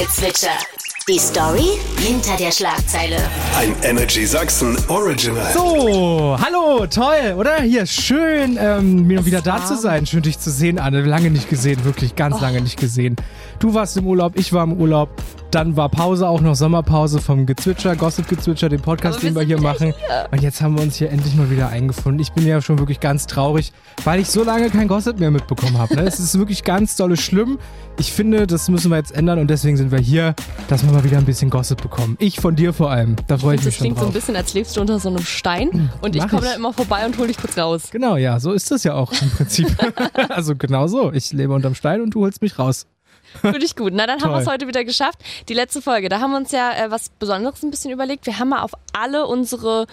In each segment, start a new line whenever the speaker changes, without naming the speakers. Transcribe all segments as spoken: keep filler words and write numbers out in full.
Gossip-Gezwitscher. Die Story hinter der Schlagzeile.
Ein Energy Sachsen Original.
So, hallo, toll, oder? Hier, schön, ähm, mir wieder da zu sein. Schön, dich zu sehen, Anne. Lange nicht gesehen, wirklich ganz oh. lange nicht gesehen. Du warst im Urlaub, ich war im Urlaub. Dann war Pause, auch noch Sommerpause vom Gezwitscher, Gossip-Gezwitscher, den Podcast, den wir hier machen. Hier. Und jetzt haben wir uns hier endlich mal wieder eingefunden. Ich bin ja schon wirklich ganz traurig, weil ich so lange kein Gossip mehr mitbekommen habe. Ne? Es ist wirklich ganz dolle schlimm. Ich finde, das müssen wir jetzt ändern und deswegen sind wir hier, dass wir mal wieder ein bisschen Gossip bekommen. Ich von dir vor allem. Da freue ich, ich mich schon drauf.
Das klingt so ein bisschen, als lebst du unter so einem Stein und ich komme dann immer vorbei und hole dich kurz raus.
Genau, ja, so ist das ja auch im Prinzip. Also genau so. Ich lebe unterm Stein und du holst mich raus.
Finde ich gut. Na, dann
Toll.
haben wir es heute wieder geschafft. Die letzte Folge, da haben wir uns ja äh, was Besonderes ein bisschen überlegt. Wir haben mal auf alle unsere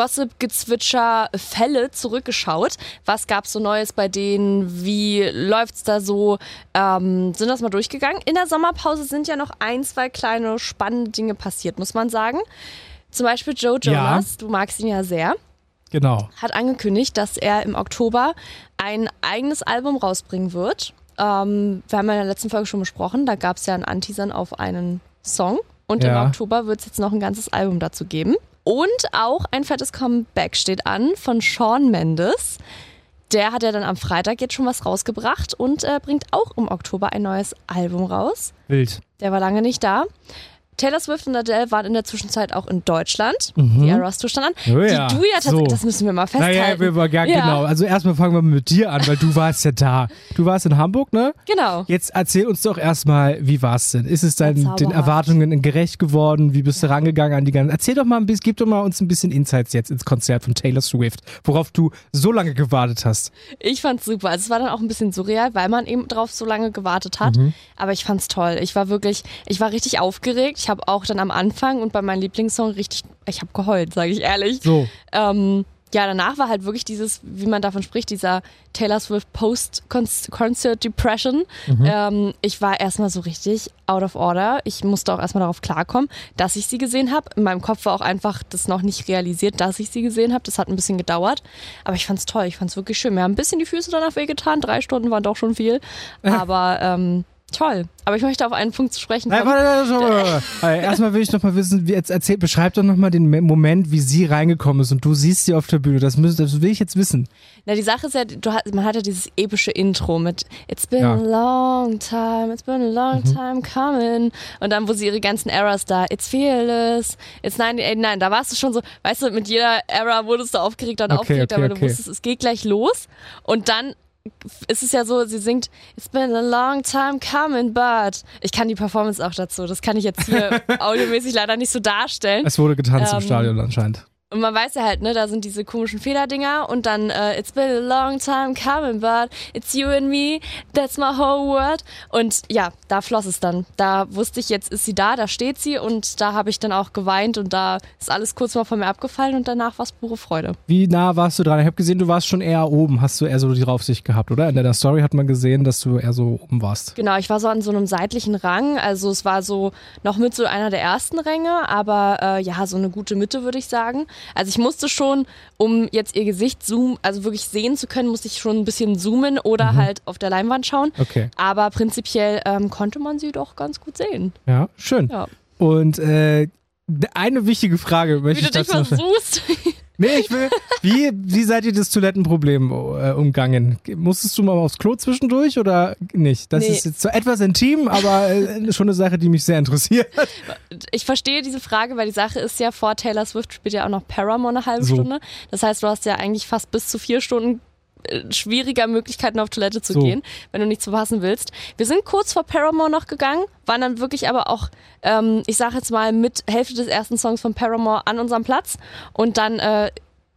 Gossip-Gezwitscher-Fälle zurückgeschaut. Was gab es so Neues bei denen? Wie läuft's da so? Ähm, sind das mal durchgegangen. In der Sommerpause sind ja noch ein, zwei kleine spannende Dinge passiert, muss man sagen. Zum Beispiel Joe Jonas, ja. Du magst ihn ja sehr.
Genau.
Hat angekündigt, dass er im Oktober ein eigenes Album rausbringen wird. Ähm, wir haben ja in der letzten Folge schon besprochen, da gab es ja einen Anteasern auf einen Song und ja. im Oktober wird es jetzt noch ein ganzes Album dazu geben. Und auch ein fettes Comeback steht an von Shawn Mendes. Der hat ja dann am Freitag jetzt schon was rausgebracht und äh, bringt auch im Oktober ein neues Album raus.
Wild.
Der war lange nicht da. Taylor Swift und Adele waren in der Zwischenzeit auch in Deutschland.
Mhm.
Die Eras Tour stand an.
Oh ja.
Die du ja tatsächlich, so. Das müssen wir mal festhalten.
Naja, wir waren, ja, ja, genau. Also erstmal fangen wir mit dir an, weil du warst ja da. Du warst in Hamburg, ne?
Genau.
Jetzt erzähl uns doch erstmal, wie war es denn? Ist es dein, den Erwartungen gerecht geworden? Wie bist du rangegangen an die ganzen... Erzähl doch mal ein bisschen, gib doch mal uns ein bisschen Insights jetzt ins Konzert von Taylor Swift, worauf du so lange gewartet hast.
Ich fand's super. Also es war dann auch ein bisschen surreal, weil man eben drauf so lange gewartet hat. Mhm. Aber ich fand's toll. Ich war wirklich, ich war richtig aufgeregt. Ich habe auch dann am Anfang und bei meinem Lieblingssong richtig, ich habe geheult, sage ich ehrlich.
So.
Ähm, ja, danach war halt wirklich dieses, wie man davon spricht, dieser Taylor Swift Post-Concert Depression. Mhm. Ähm, ich war erstmal so richtig out of order. Ich musste auch erstmal darauf klarkommen, dass ich sie gesehen habe. In meinem Kopf war auch einfach das noch nicht realisiert, dass ich sie gesehen habe. Das hat ein bisschen gedauert. Aber ich fand's toll, ich fand's wirklich schön. Mir haben ein bisschen die Füße danach wehgetan. Drei Stunden waren doch schon viel. Aber ähm, toll. Aber ich möchte auf einen Punkt zu sprechen kommen.
Nein, warte, warte, warte. Erstmal will ich noch mal wissen, wie, jetzt erzähl, beschreib doch noch mal den Moment, wie sie reingekommen ist und du siehst sie auf der Bühne. Das, müssen, das will ich jetzt wissen.
Na, die Sache ist ja, du, man hat ja dieses epische Intro mit It's been
ja.
a long time, it's been a long
mhm.
time coming. Und dann, wo sie ihre ganzen Eras da, It's fearless, It's neunzehnhundert, da warst du schon so, weißt du, mit jeder Era wurdest du aufgeregt und
okay,
aufgeregt,
okay,
aber
okay.
du wusstest, es geht gleich los. Und dann ist es ja so, sie singt It's been a long time coming, but ich kann die Performance auch dazu, das kann ich jetzt hier audiomäßig leider nicht so darstellen.
Es wurde getanzt
ähm,
im Stadion anscheinend.
Und man weiß ja halt, ne, da sind diese komischen Federdinger und dann uh, It's been a long time coming, but it's you and me, that's my whole world. Und ja, da floss es dann. Da wusste ich, jetzt ist sie da, da steht sie und da habe ich dann auch geweint und da ist alles kurz mal von mir abgefallen und danach war es pure Freude.
Wie nah warst du dran? Ich habe gesehen, du warst schon eher oben. Hast du eher so die Draufsicht gehabt, oder? In deiner Story hat man gesehen, dass du eher so oben warst.
Genau, ich war so an so einem seitlichen Rang, also es war so noch mit so einer der ersten Ränge, aber äh, ja, so eine gute Mitte, würde ich sagen. Also ich musste schon, um jetzt ihr Gesicht zoomen, also wirklich sehen zu können, musste ich schon ein bisschen zoomen oder mhm. halt auf der Leinwand schauen.
Okay.
Aber prinzipiell ähm, konnte man sie doch ganz gut sehen.
Ja, schön.
Ja.
Und äh, eine wichtige Frage möchte
Wie
ich
du dich
dazu
versuchst.
Nee, ich will. Wie, wie seid ihr das Toilettenproblem äh, umgangen? Musstest du mal aufs Klo zwischendurch oder nicht? Das
nee.
ist jetzt so etwas intim, aber äh, schon eine Sache, die mich sehr interessiert.
Ich verstehe diese Frage, weil die Sache ist ja, vor Taylor Swift spielt ja auch noch Paramore eine halbe
so.
Stunde. Das heißt, du hast ja eigentlich fast bis zu vier Stunden schwieriger Möglichkeiten auf Toilette zu
so.
gehen, wenn du nichts verpassen willst. Wir sind kurz vor Paramore noch gegangen, waren dann wirklich aber auch, ähm, ich sag jetzt mal, mit Hälfte des ersten Songs von Paramore an unserem Platz und dann äh,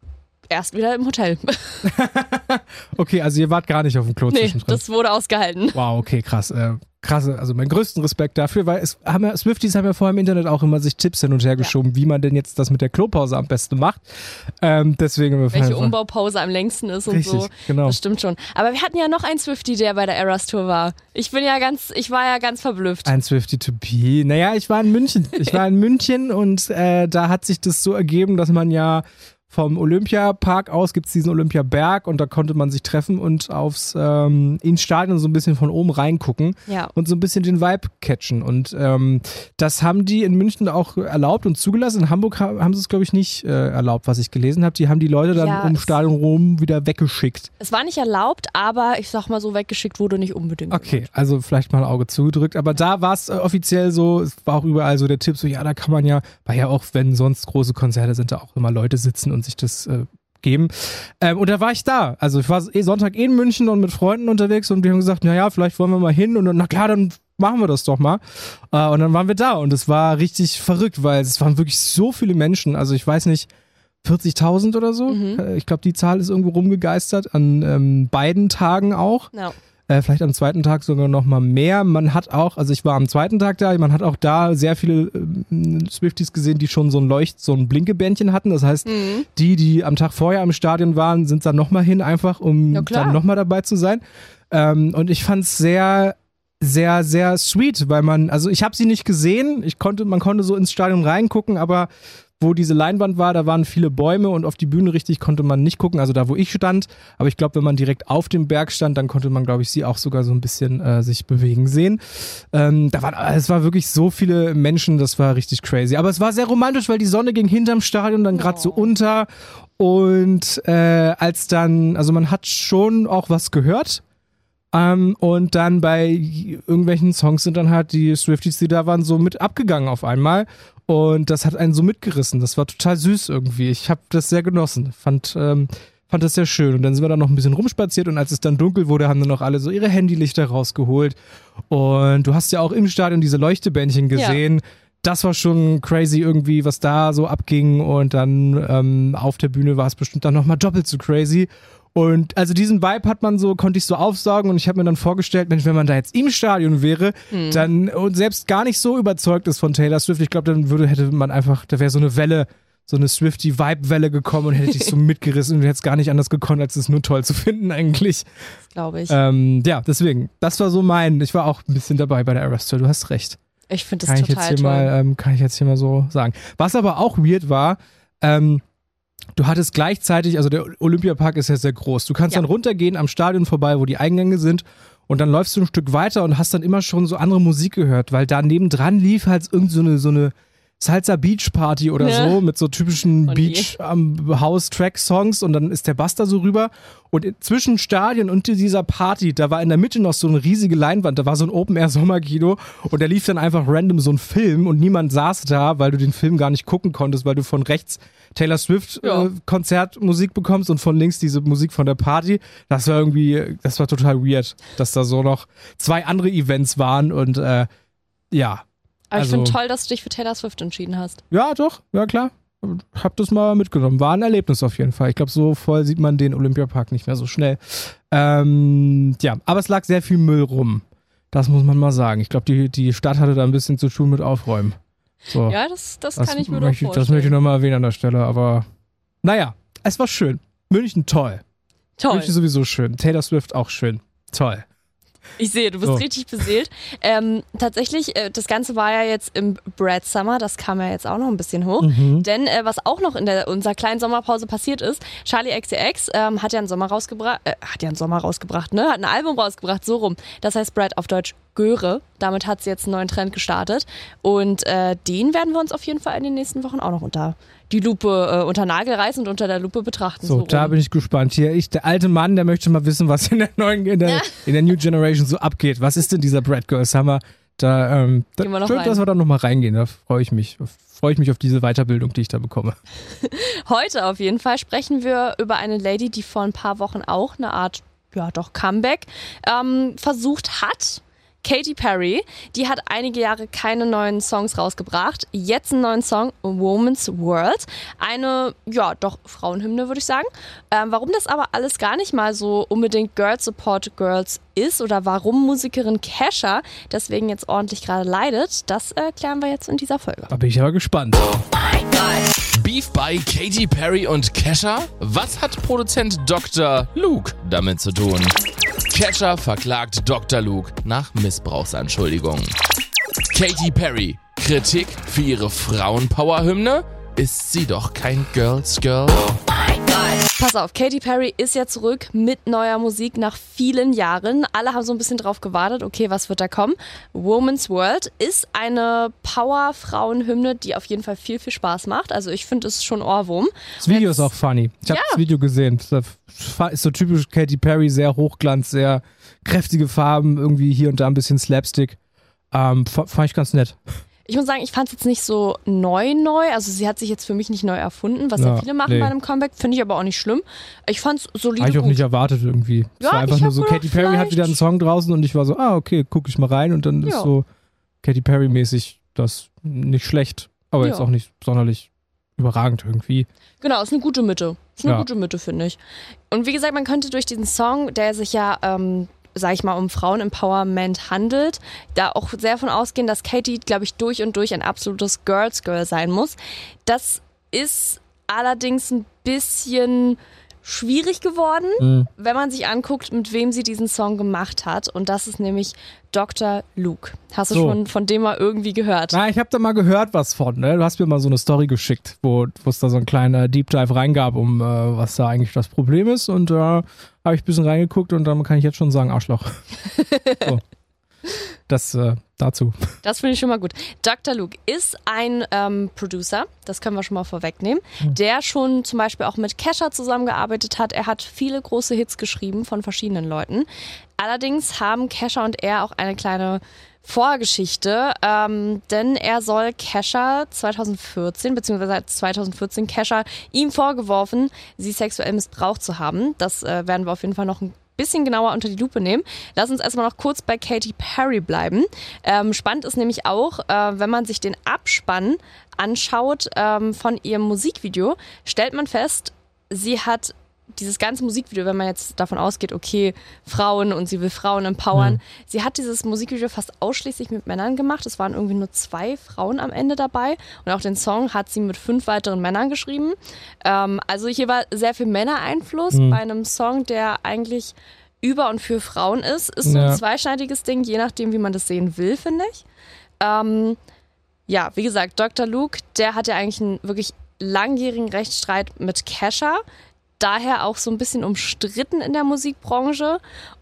erst wieder im Hotel.
Okay, also ihr wart gar nicht auf dem Klo
nee,
zwischendrin.
Das wurde ausgehalten.
Wow, okay, krass. Äh, krasse, also meinen größten Respekt dafür, weil es haben ja, Swifties haben ja vorher im Internet auch immer sich Tipps hin und her geschoben, ja. wie man denn jetzt das mit der Klopause am besten macht. Ähm, deswegen
Welche Umbaupause am längsten ist und
richtig,
so.
Genau.
Das stimmt schon. Aber wir hatten ja noch einen Swiftie, der bei der Eras Tour war. Ich bin ja ganz, ich war ja ganz verblüfft.
Ein Swiftie to be. Naja, ich war in München. Ich war in München und äh, da hat sich das so ergeben, dass man ja vom Olympiapark aus gibt es diesen Olympiaberg und da konnte man sich treffen und aufs ähm, ins Stadion so ein bisschen von oben reingucken
ja.
und so ein bisschen den Vibe catchen. Und ähm, das haben die in München auch erlaubt und zugelassen. In Hamburg ha- haben sie es, glaube ich, nicht äh, erlaubt, was ich gelesen habe. Die haben die Leute dann
ja,
um Stadion rum wieder weggeschickt.
Es war nicht erlaubt, aber ich sag mal so, weggeschickt wurde nicht unbedingt.
Okay,
Gewünscht.
also vielleicht mal ein Auge zugedrückt. Aber da war es äh, offiziell so, es war auch überall so der Tipp, so ja, da kann man ja, weil ja auch, wenn sonst große Konzerte sind, da auch immer Leute sitzen und sich das äh, geben. Ähm, und da war ich da. Also ich war eh Sonntag eh in München und mit Freunden unterwegs und die haben gesagt, naja, vielleicht wollen wir mal hin und dann, na klar, dann machen wir das doch mal. Äh, und dann waren wir da und es war richtig verrückt, weil es waren wirklich so viele Menschen. Also ich weiß nicht, vierzigtausend oder so.
Mhm.
Ich glaube, die Zahl ist irgendwo rumgegeistert, an ähm, beiden Tagen auch.
No.
Äh, vielleicht am zweiten Tag sogar noch mal mehr. Man hat auch, also ich war am zweiten Tag da, man hat auch da sehr viele äh, Swifties gesehen, die schon so ein Leucht, so ein Blinkebändchen hatten. Das heißt,
Mhm.
die, die am Tag vorher im Stadion waren, sind dann nochmal hin, einfach um
Ja, klar.
dann nochmal dabei zu sein. Ähm, und ich fand es sehr, sehr, sehr sweet, weil man, also ich habe sie nicht gesehen, ich konnte, man konnte so ins Stadion reingucken, aber wo diese Leinwand war, da waren viele Bäume und auf die Bühne richtig konnte man nicht gucken, also da, wo ich stand. Aber ich glaube, wenn man direkt auf dem Berg stand, dann konnte man, glaube ich, sie auch sogar so ein bisschen äh, sich bewegen sehen. Ähm, da waren, es war wirklich so viele Menschen, das war richtig crazy. Aber es war sehr romantisch, weil die Sonne ging hinterm Stadion dann gerade
Oh.
so unter und äh, als dann, also man hat schon auch was gehört. Ähm, und dann bei irgendwelchen Songs sind dann halt die Swifties, die da waren, so mit abgegangen auf einmal. Und das hat einen so mitgerissen. Das war total süß irgendwie. Ich habe das sehr genossen. Fand, ähm, fand das sehr schön. Und dann sind wir da noch ein bisschen rumspaziert und als es dann dunkel wurde, haben dann noch alle so ihre Handylichter rausgeholt. Und du hast ja auch im Stadion diese Leuchtebändchen gesehen. Ja. Das war schon crazy irgendwie, was da so abging. Und dann ähm, auf der Bühne war es bestimmt dann nochmal doppelt so crazy. Und also diesen Vibe hat man so, konnte ich so aufsaugen und ich habe mir dann vorgestellt, Mensch, wenn man da jetzt im Stadion wäre, mhm. dann und selbst gar nicht so überzeugt ist von Taylor Swift, ich glaube, dann würde, hätte man einfach, da wäre so eine Welle, so eine Swiftie-Vibe-Welle gekommen und hätte dich so mitgerissen und du hättest gar nicht anders gekonnt, als es nur toll zu finden eigentlich.
Glaube ich.
Ähm, ja, deswegen, das war so mein, ich war auch ein bisschen dabei bei der Eras Tour, du hast recht.
Ich finde das
kann
total
ich jetzt hier
toll.
Mal, ähm, kann ich jetzt hier mal so sagen. Was aber auch weird war, ähm, du hattest gleichzeitig, also der Olympiapark ist ja sehr groß. Du kannst
ja.
dann runtergehen am Stadion vorbei, wo die Eingänge sind und dann läufst du ein Stück weiter und hast dann immer schon so andere Musik gehört, weil da nebendran lief halt irgend so eine, so eine Salsa Beach Party oder
ja.
so mit so typischen
Und
Beach am House Track Songs und dann ist der Bass da so rüber und zwischen Stadion und dieser Party, da war in der Mitte noch so eine riesige Leinwand, da war so ein Open Air Sommerkino und da lief dann einfach random so ein Film und niemand saß da, weil du den Film gar nicht gucken konntest, weil du von rechts Taylor Swift
ja.
äh, Konzertmusik bekommst und von links diese Musik von der Party. Das war irgendwie, das war total weird, dass da so noch zwei andere Events waren und äh, ja.
Aber
also,
ich finde toll, dass du dich für Taylor Swift entschieden hast.
Ja, doch, ja klar. Hab das mal mitgenommen. War ein Erlebnis auf jeden Fall. Ich glaube, so voll sieht man den Olympiapark nicht mehr so schnell. Ähm, ja, aber es lag sehr viel Müll rum. Das muss man mal sagen. Ich glaube, die, die Stadt hatte da ein bisschen zu tun mit Aufräumen. So.
Ja, das, das,
Das
kann ich mir doch
möchte ich,
vorstellen.
Das möchte ich nochmal erwähnen an der Stelle, aber naja, es war schön. München toll.
Toll.
München sowieso schön. Taylor Swift auch schön. Toll.
Ich sehe, du bist
So.
richtig beseelt. Ähm, tatsächlich, äh, das Ganze war ja jetzt im Brad Summer, das kam ja jetzt auch noch ein bisschen hoch.
Mhm.
Denn äh, was auch noch in der, unserer kleinen Sommerpause passiert ist, Charli X C X ähm, hat ja einen Sommer rausgebracht, äh, hat ja einen Sommer rausgebracht, ne? Hat ein Album rausgebracht, so rum. Das heißt Brad auf Deutsch Göre. Damit hat sie jetzt einen neuen Trend gestartet. Und äh, den werden wir uns auf jeden Fall in den nächsten Wochen auch noch unter die Lupe, äh, unter Nagel reißen und unter der Lupe betrachten.
So,
So,
da
rum.
bin ich gespannt. Hier, ich, der alte Mann, der möchte mal wissen, was in der neuen, in der,
Ja.
in der New Generation so abgeht. Was ist denn dieser Brad Girl Summer? Da, ähm, da,
Gehen wir noch
schön,
rein.
dass wir da nochmal reingehen. Da freue ich mich. Freue ich mich auf diese Weiterbildung, die ich da bekomme.
Heute auf jeden Fall sprechen wir über eine Lady, die vor ein paar Wochen auch eine Art, ja doch, Comeback ähm, versucht hat. Katy Perry, die hat einige Jahre keine neuen Songs rausgebracht. Jetzt einen neuen Song, A Woman's World. Eine, ja, doch Frauenhymne, würde ich sagen. Ähm, warum das aber alles gar nicht mal so unbedingt Girls Support Girls ist oder warum Musikerin Kesha deswegen jetzt ordentlich gerade leidet, das erklären wir jetzt in dieser Folge.
Da bin ich aber gespannt.
Beef bei Katy Perry und Kesha? Was hat Produzent Doktor Luke damit zu tun? Kesha verklagt Doktor Luke nach Missbrauchsanschuldigungen. Katy Perry, Kritik für ihre Frauenpower-Hymne? ist sie doch kein Girls Girl.
Pass auf, Katy Perry ist ja zurück mit neuer Musik nach vielen Jahren. Alle haben so ein bisschen drauf gewartet, okay, was wird da kommen? Woman's World ist eine Power-Frauen-Hymne, die auf jeden Fall viel, viel Spaß macht. Also ich finde, es schon Ohrwurm.
Das Video ist auch funny. Ich habe
Ja.
das Video gesehen. Das ist so typisch Katy Perry, sehr Hochglanz, sehr kräftige Farben, irgendwie hier und da ein bisschen Slapstick. Ähm, f- fand ich ganz nett.
Ich muss sagen, ich fand es jetzt nicht so neu neu. Also sie hat sich jetzt für mich nicht neu erfunden, was ja,
Ja,
viele machen
nee.
bei einem Comeback. Finde ich aber auch nicht schlimm. Ich fand es solide
Habe ich auch
gut.
nicht erwartet irgendwie. Es
Ja,
war einfach
ich
nur
hab
so,
gedacht,
Katy Perry hat
vielleicht-
wieder einen Song draußen und ich war so, ah, okay, gucke ich mal rein und dann ist
Ja.
so Katy Perry-mäßig das nicht schlecht, aber
Ja.
jetzt auch nicht sonderlich überragend irgendwie.
Genau, ist eine gute Mitte. Ist eine
Ja.
gute Mitte, finde ich. Und wie gesagt, man könnte durch diesen Song, der sich ja, ähm, sag ich mal, um Frauen-Empowerment handelt, da auch sehr von ausgehen, dass Katy, glaube ich, durch und durch ein absolutes Girls-Girl sein muss. Das ist allerdings ein bisschen schwierig geworden,
Mhm.
wenn man sich anguckt, mit wem sie diesen Song gemacht hat. Und das ist nämlich Doktor Luke. Hast du
So.
schon von dem mal irgendwie gehört?
Na, ich habe da mal gehört was von, ne? Du hast mir mal so eine Story geschickt, wo wo es da so ein kleiner Deep Dive reingab, um äh, was da eigentlich das Problem ist und da äh, habe ich ein bisschen reingeguckt und dann kann ich jetzt schon sagen, Arschloch. So. Das äh, dazu.
Das finde ich schon mal gut. Doktor Luke ist ein ähm, Producer, das können wir schon mal vorwegnehmen, der schon zum Beispiel auch mit Kesha zusammengearbeitet hat. Er hat viele große Hits geschrieben von verschiedenen Leuten. Allerdings haben Kesha und er auch eine kleine Vorgeschichte, ähm, denn er soll Kesha zwanzig vierzehn, beziehungsweise hat zwanzig vierzehn Kesha ihm vorgeworfen, sie sexuell missbraucht zu haben. Das äh, werden wir auf jeden Fall noch ein bisschen genauer unter die Lupe nehmen. Lass uns erstmal noch kurz bei Katy Perry bleiben. Ähm, spannend ist nämlich auch, äh, wenn man sich den Abspann anschaut ähm, von ihrem Musikvideo, stellt man fest, sie hat dieses ganze Musikvideo, wenn man jetzt davon ausgeht, okay, Frauen und sie will Frauen empowern,
Mhm.
sie hat dieses Musikvideo fast ausschließlich mit Männern gemacht. Es waren irgendwie nur zwei Frauen am Ende dabei und auch den Song hat sie mit fünf weiteren Männern geschrieben. Ähm, also hier war sehr viel Männereinfluss
Mhm.
bei einem Song, der eigentlich über und für Frauen ist. Ist so
Ja.
ein zweischneidiges Ding, je nachdem, wie man das sehen will, finde ich. Ähm, ja, wie gesagt, Doktor Luke, der hat ja eigentlich einen wirklich langjährigen Rechtsstreit mit Kesha. Daher auch so ein bisschen umstritten in der Musikbranche.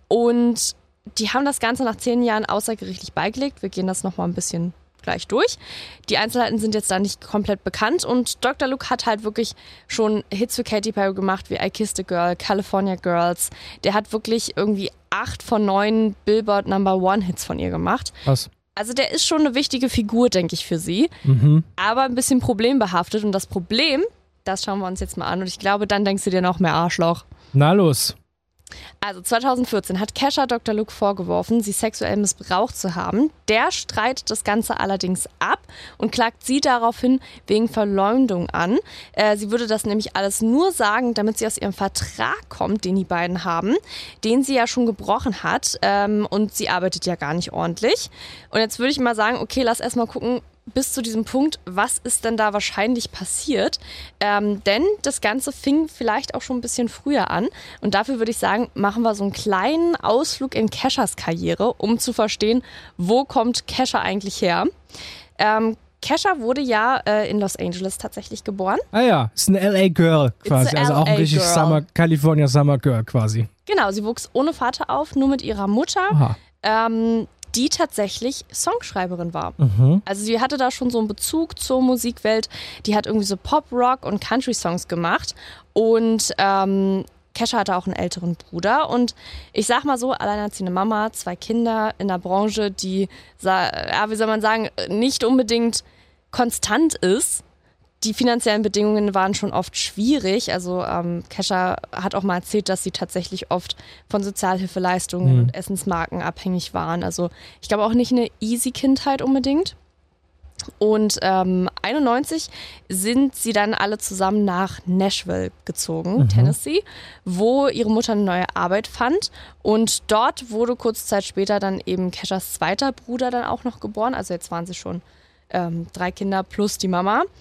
Und die haben das Ganze nach zehn Jahren außergerichtlich beigelegt. Wir gehen das nochmal ein bisschen gleich durch. Die Einzelheiten sind jetzt da nicht komplett bekannt. Und Doktor Luke hat halt wirklich schon Hits für Katy Perry gemacht, wie I Kissed a Girl, California Girls. Der hat wirklich irgendwie acht von neun Billboard Number One Hits von ihr gemacht.
Was?
Also der ist schon eine wichtige Figur, denke ich, für sie.
Mhm.
Aber ein bisschen problembehaftet. Und das Problem, das schauen wir uns jetzt mal an. Und ich glaube, dann denkst du dir noch mehr Arschloch.
Na los.
Also zwanzig vierzehn hat Kesha Doktor Luke vorgeworfen, sie sexuell missbraucht zu haben. Der streitet das Ganze allerdings ab und klagt sie daraufhin wegen Verleumdung an. Äh, sie würde das nämlich alles nur sagen, damit sie aus ihrem Vertrag kommt, den die beiden haben, den sie ja schon gebrochen hat. Ähm, und sie arbeitet ja gar nicht ordentlich. Und jetzt würde ich mal sagen, okay, lass erstmal gucken, bis zu diesem Punkt, was ist denn da wahrscheinlich passiert? Ähm, denn das Ganze fing vielleicht auch schon ein bisschen früher an. Und dafür würde ich sagen, machen wir so einen kleinen Ausflug in Keshas Karriere, um zu verstehen, wo kommt Kesha eigentlich her. Ähm, Kesha wurde ja äh, in Los Angeles tatsächlich geboren.
Ah ja, ist ein L A Girl quasi.
a
Also auch ein
L A
richtig
Girl.
Summer, California Summer Girl quasi.
Genau, sie wuchs ohne Vater auf, nur mit ihrer Mutter.
Aha.
Ähm, die tatsächlich Songschreiberin war.
Mhm.
Also sie hatte da schon so einen Bezug zur Musikwelt. Die hat irgendwie so Pop, Rock und Country-Songs gemacht. Und ähm, Kesha hatte auch einen älteren Bruder. Und ich sag mal so, alleinerziehende Mama, zwei Kinder in einer Branche, die, ja, wie soll man sagen, nicht unbedingt konstant ist. Die finanziellen Bedingungen waren schon oft schwierig. Also ähm, Kesha hat auch mal erzählt, dass sie tatsächlich oft von Sozialhilfeleistungen
Mhm.
und Essensmarken abhängig waren. Also ich glaube auch nicht eine easy Kindheit unbedingt. Und ähm, einundneunzig sind sie dann alle zusammen nach Nashville gezogen,
Mhm.
Tennessee, wo ihre Mutter eine neue Arbeit fand. Und dort wurde kurze Zeit später dann eben Keshas zweiter Bruder dann auch noch geboren. Also jetzt waren sie schon ähm, drei Kinder plus die Mama.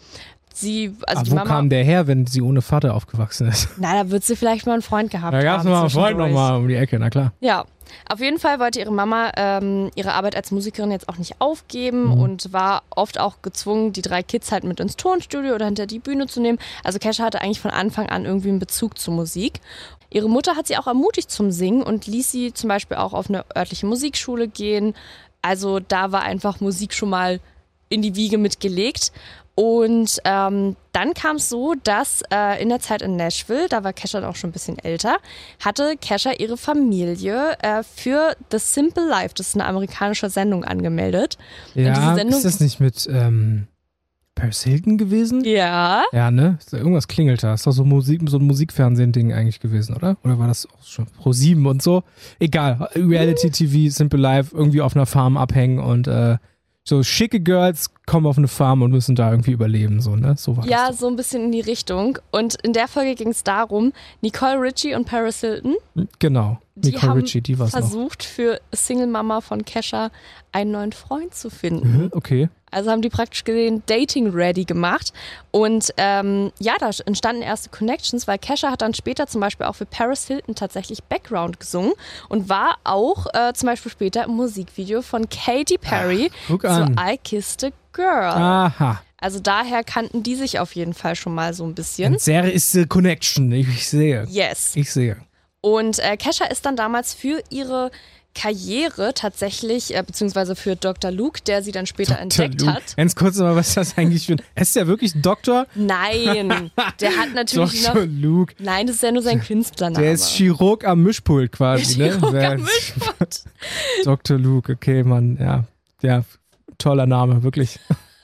sie, also
Aber
die
wo
Mama.
kam der her, wenn sie ohne Vater aufgewachsen ist?
Na, da wird sie vielleicht mal einen Freund gehabt
Da gab es
haben.
mal einen Freund
zwischendurch.
nochmal um die Ecke, na klar.
Ja, auf jeden Fall wollte ihre Mama ähm, ihre Arbeit als Musikerin jetzt auch nicht aufgeben
Mhm.
und war oft auch gezwungen, die drei Kids halt mit ins Tonstudio oder hinter die Bühne zu nehmen. Also Kesha hatte eigentlich von Anfang an irgendwie einen Bezug zur Musik. Ihre Mutter hat sie auch ermutigt zum Singen und ließ sie zum Beispiel auch auf eine örtliche Musikschule gehen. Also da war einfach Musik schon mal in die Wiege mitgelegt. Und ähm, dann kam es so, dass äh, in der Zeit in Nashville, da war Kesha dann auch schon ein bisschen älter, hatte Kesha ihre Familie äh, für The Simple Life, das ist eine amerikanische Sendung, angemeldet. Und
Ja,
diese Sendung,
ist das nicht mit ähm, Paris Hilton gewesen?
ja,
Ja, ne? Irgendwas klingelt da. Ist doch so, Musik, so ein Musikfernsehen-Ding eigentlich gewesen, oder? Oder war das auch schon Pro sieben und so? Egal. Reality-T V, Simple Life, irgendwie auf einer Farm abhängen und äh, so schicke Girls kommen auf eine Farm und müssen da irgendwie überleben, so, ne? So war
ja,
das.
so ein bisschen in die Richtung. Und in der Folge ging es darum, Nicole Richie und Paris Hilton,
Doch. Genau.
die
Nicole
haben
Richie, die war's noch.
versucht, für Single-Mama von Kesha einen neuen Freund zu finden.
Mhm, okay.
Also haben die praktisch gesehen Dating-ready gemacht. Und ähm, ja, da entstanden erste Connections, weil Kesha hat dann später zum Beispiel auch für Paris Hilton tatsächlich Background gesungen und war auch äh, zum Beispiel später im Musikvideo von Katy Perry
guck
zu
an.
I Kissed a Girl.
Aha.
Also daher kannten die sich auf jeden Fall schon mal so ein bisschen.
And there is the connection. Ich, ich sehe.
Yes.
Ich sehe.
Und äh, Kesha ist dann damals für ihre Karriere tatsächlich, äh, beziehungsweise für Doktor Luke, der sie dann später
Doktor
entdeckt
Luke.
hat.
Ganz kurz mal, was ist das eigentlich für ein... Ist der wirklich ein Doktor?
Nein, der hat natürlich
Doktor
noch...
Luke.
Nein, das ist ja nur sein Künstlername.
Der ist Chirurg am Mischpult quasi, ne?
Chirurg
Wer-
am Mischpult.
Doktor Luke, okay, Mann, ja. Ja, toller Name, wirklich.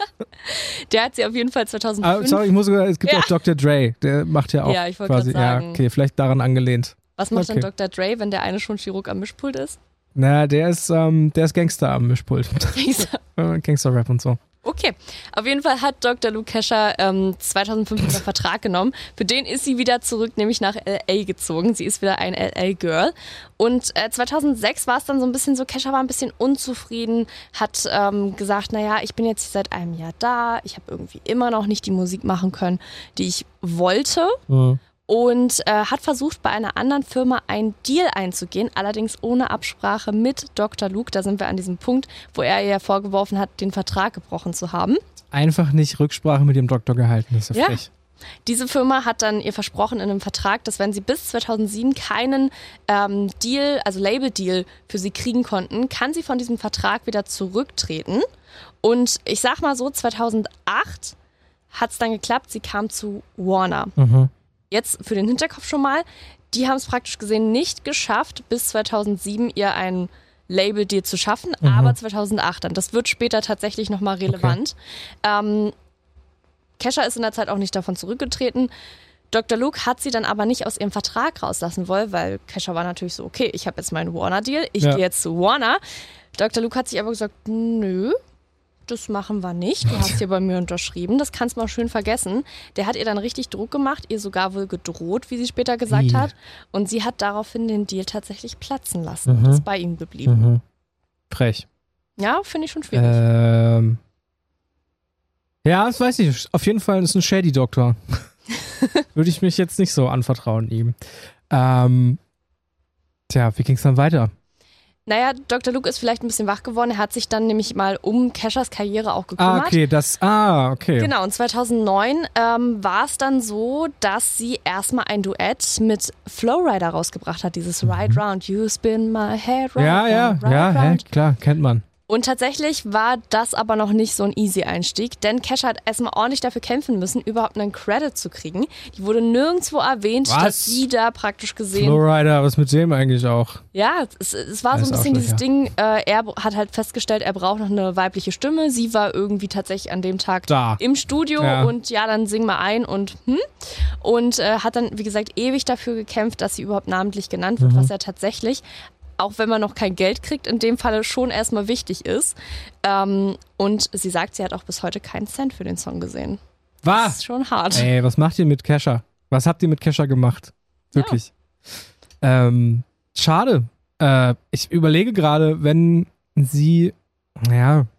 Der hat sie auf jeden Fall
Ah,
zweitausendfünf...
sorry, ich muss sogar, es gibt
Ja.
auch Doktor Dre, der macht ja auch
Ja, ich wollte
quasi,
grad sagen.
ja, okay, vielleicht daran angelehnt.
Was macht
okay.
dann Doktor Dre, wenn der eine schon Chirurg am Mischpult ist?
Na, der ist, ähm, der ist Gangster am Mischpult. Gangster-Rap und so.
Okay, auf jeden Fall hat Doktor Luke Kesha ähm, zweitausendfünf unter Vertrag genommen. Für den ist sie wieder zurück, nämlich nach L A gezogen. Sie ist wieder ein L A-Girl. Und äh, zweitausendsechs war es dann so ein bisschen so, Kesha war ein bisschen unzufrieden, hat ähm, gesagt, naja, ich bin jetzt seit einem Jahr da, ich habe irgendwie immer noch nicht die Musik machen können, die ich wollte.
Mhm.
Und äh, hat versucht, bei einer anderen Firma einen Deal einzugehen, allerdings ohne Absprache mit Doktor Luke. Da sind wir an diesem Punkt, wo er ihr vorgeworfen hat, den Vertrag gebrochen zu haben.
Einfach nicht Rücksprache mit dem Doktor gehalten, das ist ja
Ja.
frech.
Diese Firma hat dann ihr versprochen in einem Vertrag, dass wenn sie bis zweitausendsieben keinen ähm, Deal, also Label-Deal für sie kriegen konnten, kann sie von diesem Vertrag wieder zurücktreten. Und ich sag mal so, zweitausendacht hat es dann geklappt, sie kam zu Warner.
Mhm.
Jetzt für den Hinterkopf schon mal, die haben es praktisch gesehen nicht geschafft, bis zweitausendsieben ihr ein Label-Deal zu schaffen,
Mhm.
aber zweitausendacht dann. Das wird später tatsächlich nochmal relevant. Ähm, Kesha ist in der Zeit auch nicht davon zurückgetreten. Doktor Luke hat sie dann aber nicht aus ihrem Vertrag rauslassen wollen, weil Kesha war natürlich so, okay, ich habe jetzt meinen Warner-Deal, ich
Ja.
gehe jetzt zu Warner. Doktor Luke hat sich aber gesagt, nö, das machen wir nicht. Du hast hier bei mir unterschrieben, das kannst du mal schön vergessen. Der hat ihr dann richtig Druck gemacht, ihr sogar wohl gedroht, wie sie später gesagt
Ih.
hat. Und sie hat daraufhin den Deal tatsächlich platzen lassen und
Mhm.
ist bei ihm geblieben.
Mhm. Frech.
Ja, finde ich schon schwierig.
Ähm. Ja, das weiß ich. Auf jeden Fall ist ein Shady-Doktor. Würde ich mich jetzt nicht so anvertrauen ihm. Ähm. Tja, wie ging es dann weiter?
Naja, Doktor Luke ist vielleicht ein bisschen wach geworden. Er hat sich dann nämlich mal um Keshas Karriere auch gekümmert.
Ah, okay, das. Ah, okay.
Genau, und zweitausendneun ähm, war es dann so, dass sie erstmal ein Duett mit Flowrider rausgebracht hat. Dieses Ride Round, You Spin My Head Round.
Ja, ja,
round, ride
ja, hä,
round.
klar, kennt man.
Und tatsächlich war das aber noch nicht so ein easy Einstieg, denn Kesha hat erstmal ordentlich dafür kämpfen müssen, überhaupt einen Credit zu kriegen. Die wurde nirgendwo erwähnt,
Was?
dass sie da praktisch gesehen...
Flowrider, was mit dem eigentlich auch?
Ja, es, es war
Das
so ein
ist
bisschen
auch
dieses
schlecht,
Ding, äh, er hat halt festgestellt, er braucht noch eine weibliche Stimme. Sie war irgendwie tatsächlich an dem Tag
Da.
im Studio
Ja.
und ja, dann sing mal ein und hm. Und äh, hat dann, wie gesagt, ewig dafür gekämpft, dass sie überhaupt namentlich genannt wird,
Mhm.
was ja tatsächlich, auch wenn man noch kein Geld kriegt, in dem Falle schon erstmal wichtig ist. Ähm, und sie sagt, sie hat auch bis heute keinen Cent für den Song gesehen. Das
Was?
ist schon hart.
Ey, was macht ihr mit Kesha? Was habt ihr mit Kesha gemacht? Wirklich. Ähm, schade. Äh, ich überlege gerade, wenn sie, naja,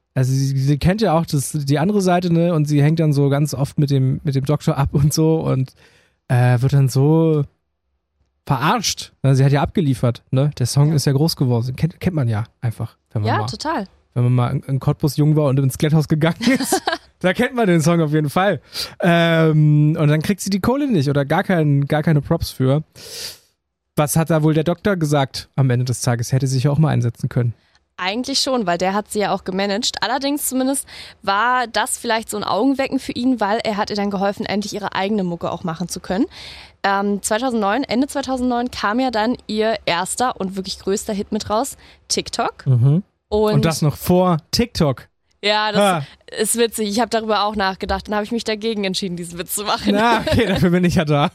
Also sie, sie kennt ja auch das, die andere Seite, ne? Und sie hängt dann so ganz oft mit dem, mit dem Doktor ab und so und äh, wird dann so verarscht. Also sie hat ja abgeliefert, ne? Der Song
Ja.
ist ja groß geworden. Kennt, kennt man ja einfach. Wenn man
Ja,
mal,
total.
wenn man mal in, in Cottbus jung war und ins Kletthaus gegangen ist. Da kennt man den Song auf jeden Fall. Ähm, und dann kriegt sie die Kohle nicht oder gar, kein, gar keine Props für. Was hat da wohl der Doktor gesagt am Ende des Tages? Hätte sich auch mal einsetzen können.
Eigentlich schon, weil der hat sie ja auch gemanagt. Allerdings zumindest war das vielleicht so ein Augenwecken für ihn, weil er hat ihr dann geholfen, endlich ihre eigene Mucke auch machen zu können. Ähm, zweitausendneun, Ende zweitausendneun kam ja dann ihr erster und wirklich größter Hit mit raus, TikTok.
Mhm.
Und,
Und das noch vor TikTok.
ja, das
Ha.
ist witzig. Ich habe darüber auch nachgedacht. Dann habe ich mich dagegen entschieden, diesen Witz zu machen.
Na, okay, dafür bin ich ja da.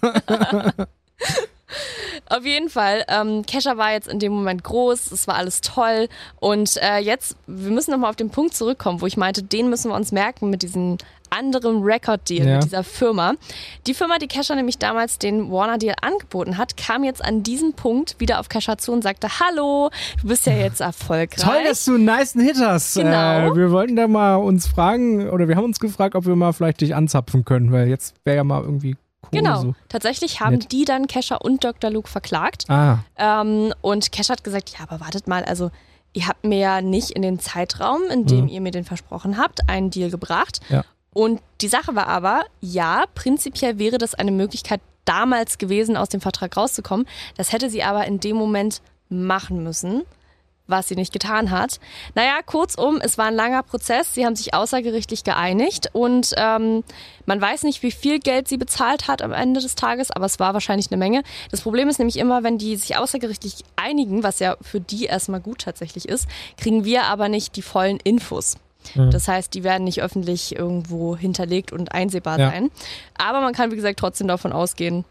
Auf jeden Fall, ähm, Kesha war jetzt in dem Moment groß, es war alles toll und äh, jetzt, wir müssen nochmal auf den Punkt zurückkommen, wo ich meinte, den müssen wir uns merken mit diesem anderen Record-Deal,
Ja.
mit dieser Firma. Die Firma, die Kesha nämlich damals den Warner-Deal angeboten hat, kam jetzt an diesem Punkt wieder auf Kesha zu und sagte, hallo, du bist ja jetzt erfolgreich.
Toll, dass du einen nicen Hit hast.
Genau.
Äh, wir wollten da mal uns fragen, oder wir haben uns gefragt, ob wir mal vielleicht dich anzapfen können, weil jetzt wäre ja mal irgendwie cool.
Genau,
So.
tatsächlich haben
Nett.
die dann Kesha und Doktor Luke verklagt.
Ah,
Ähm, und Kesha hat gesagt, ja, aber wartet mal, also ihr habt mir ja nicht in den Zeitraum, in dem
Mhm.
ihr mir den versprochen habt, einen Deal gebracht.
Ja.
Und die Sache war aber, ja, prinzipiell wäre das eine Möglichkeit damals gewesen, aus dem Vertrag rauszukommen. Das hätte sie aber in dem Moment machen müssen, was sie nicht getan hat. Naja, kurzum, es war ein langer Prozess. Sie haben sich außergerichtlich geeinigt und ähm, man weiß nicht, wie viel Geld sie bezahlt hat am Ende des Tages, aber es war wahrscheinlich eine Menge. Das Problem ist nämlich immer, wenn die sich außergerichtlich einigen, was ja für die erstmal gut tatsächlich ist, kriegen wir aber nicht die vollen Infos.
Mhm.
Das heißt, die werden nicht öffentlich irgendwo hinterlegt und einsehbar
Ja.
sein. Aber man kann, wie gesagt, trotzdem davon ausgehen,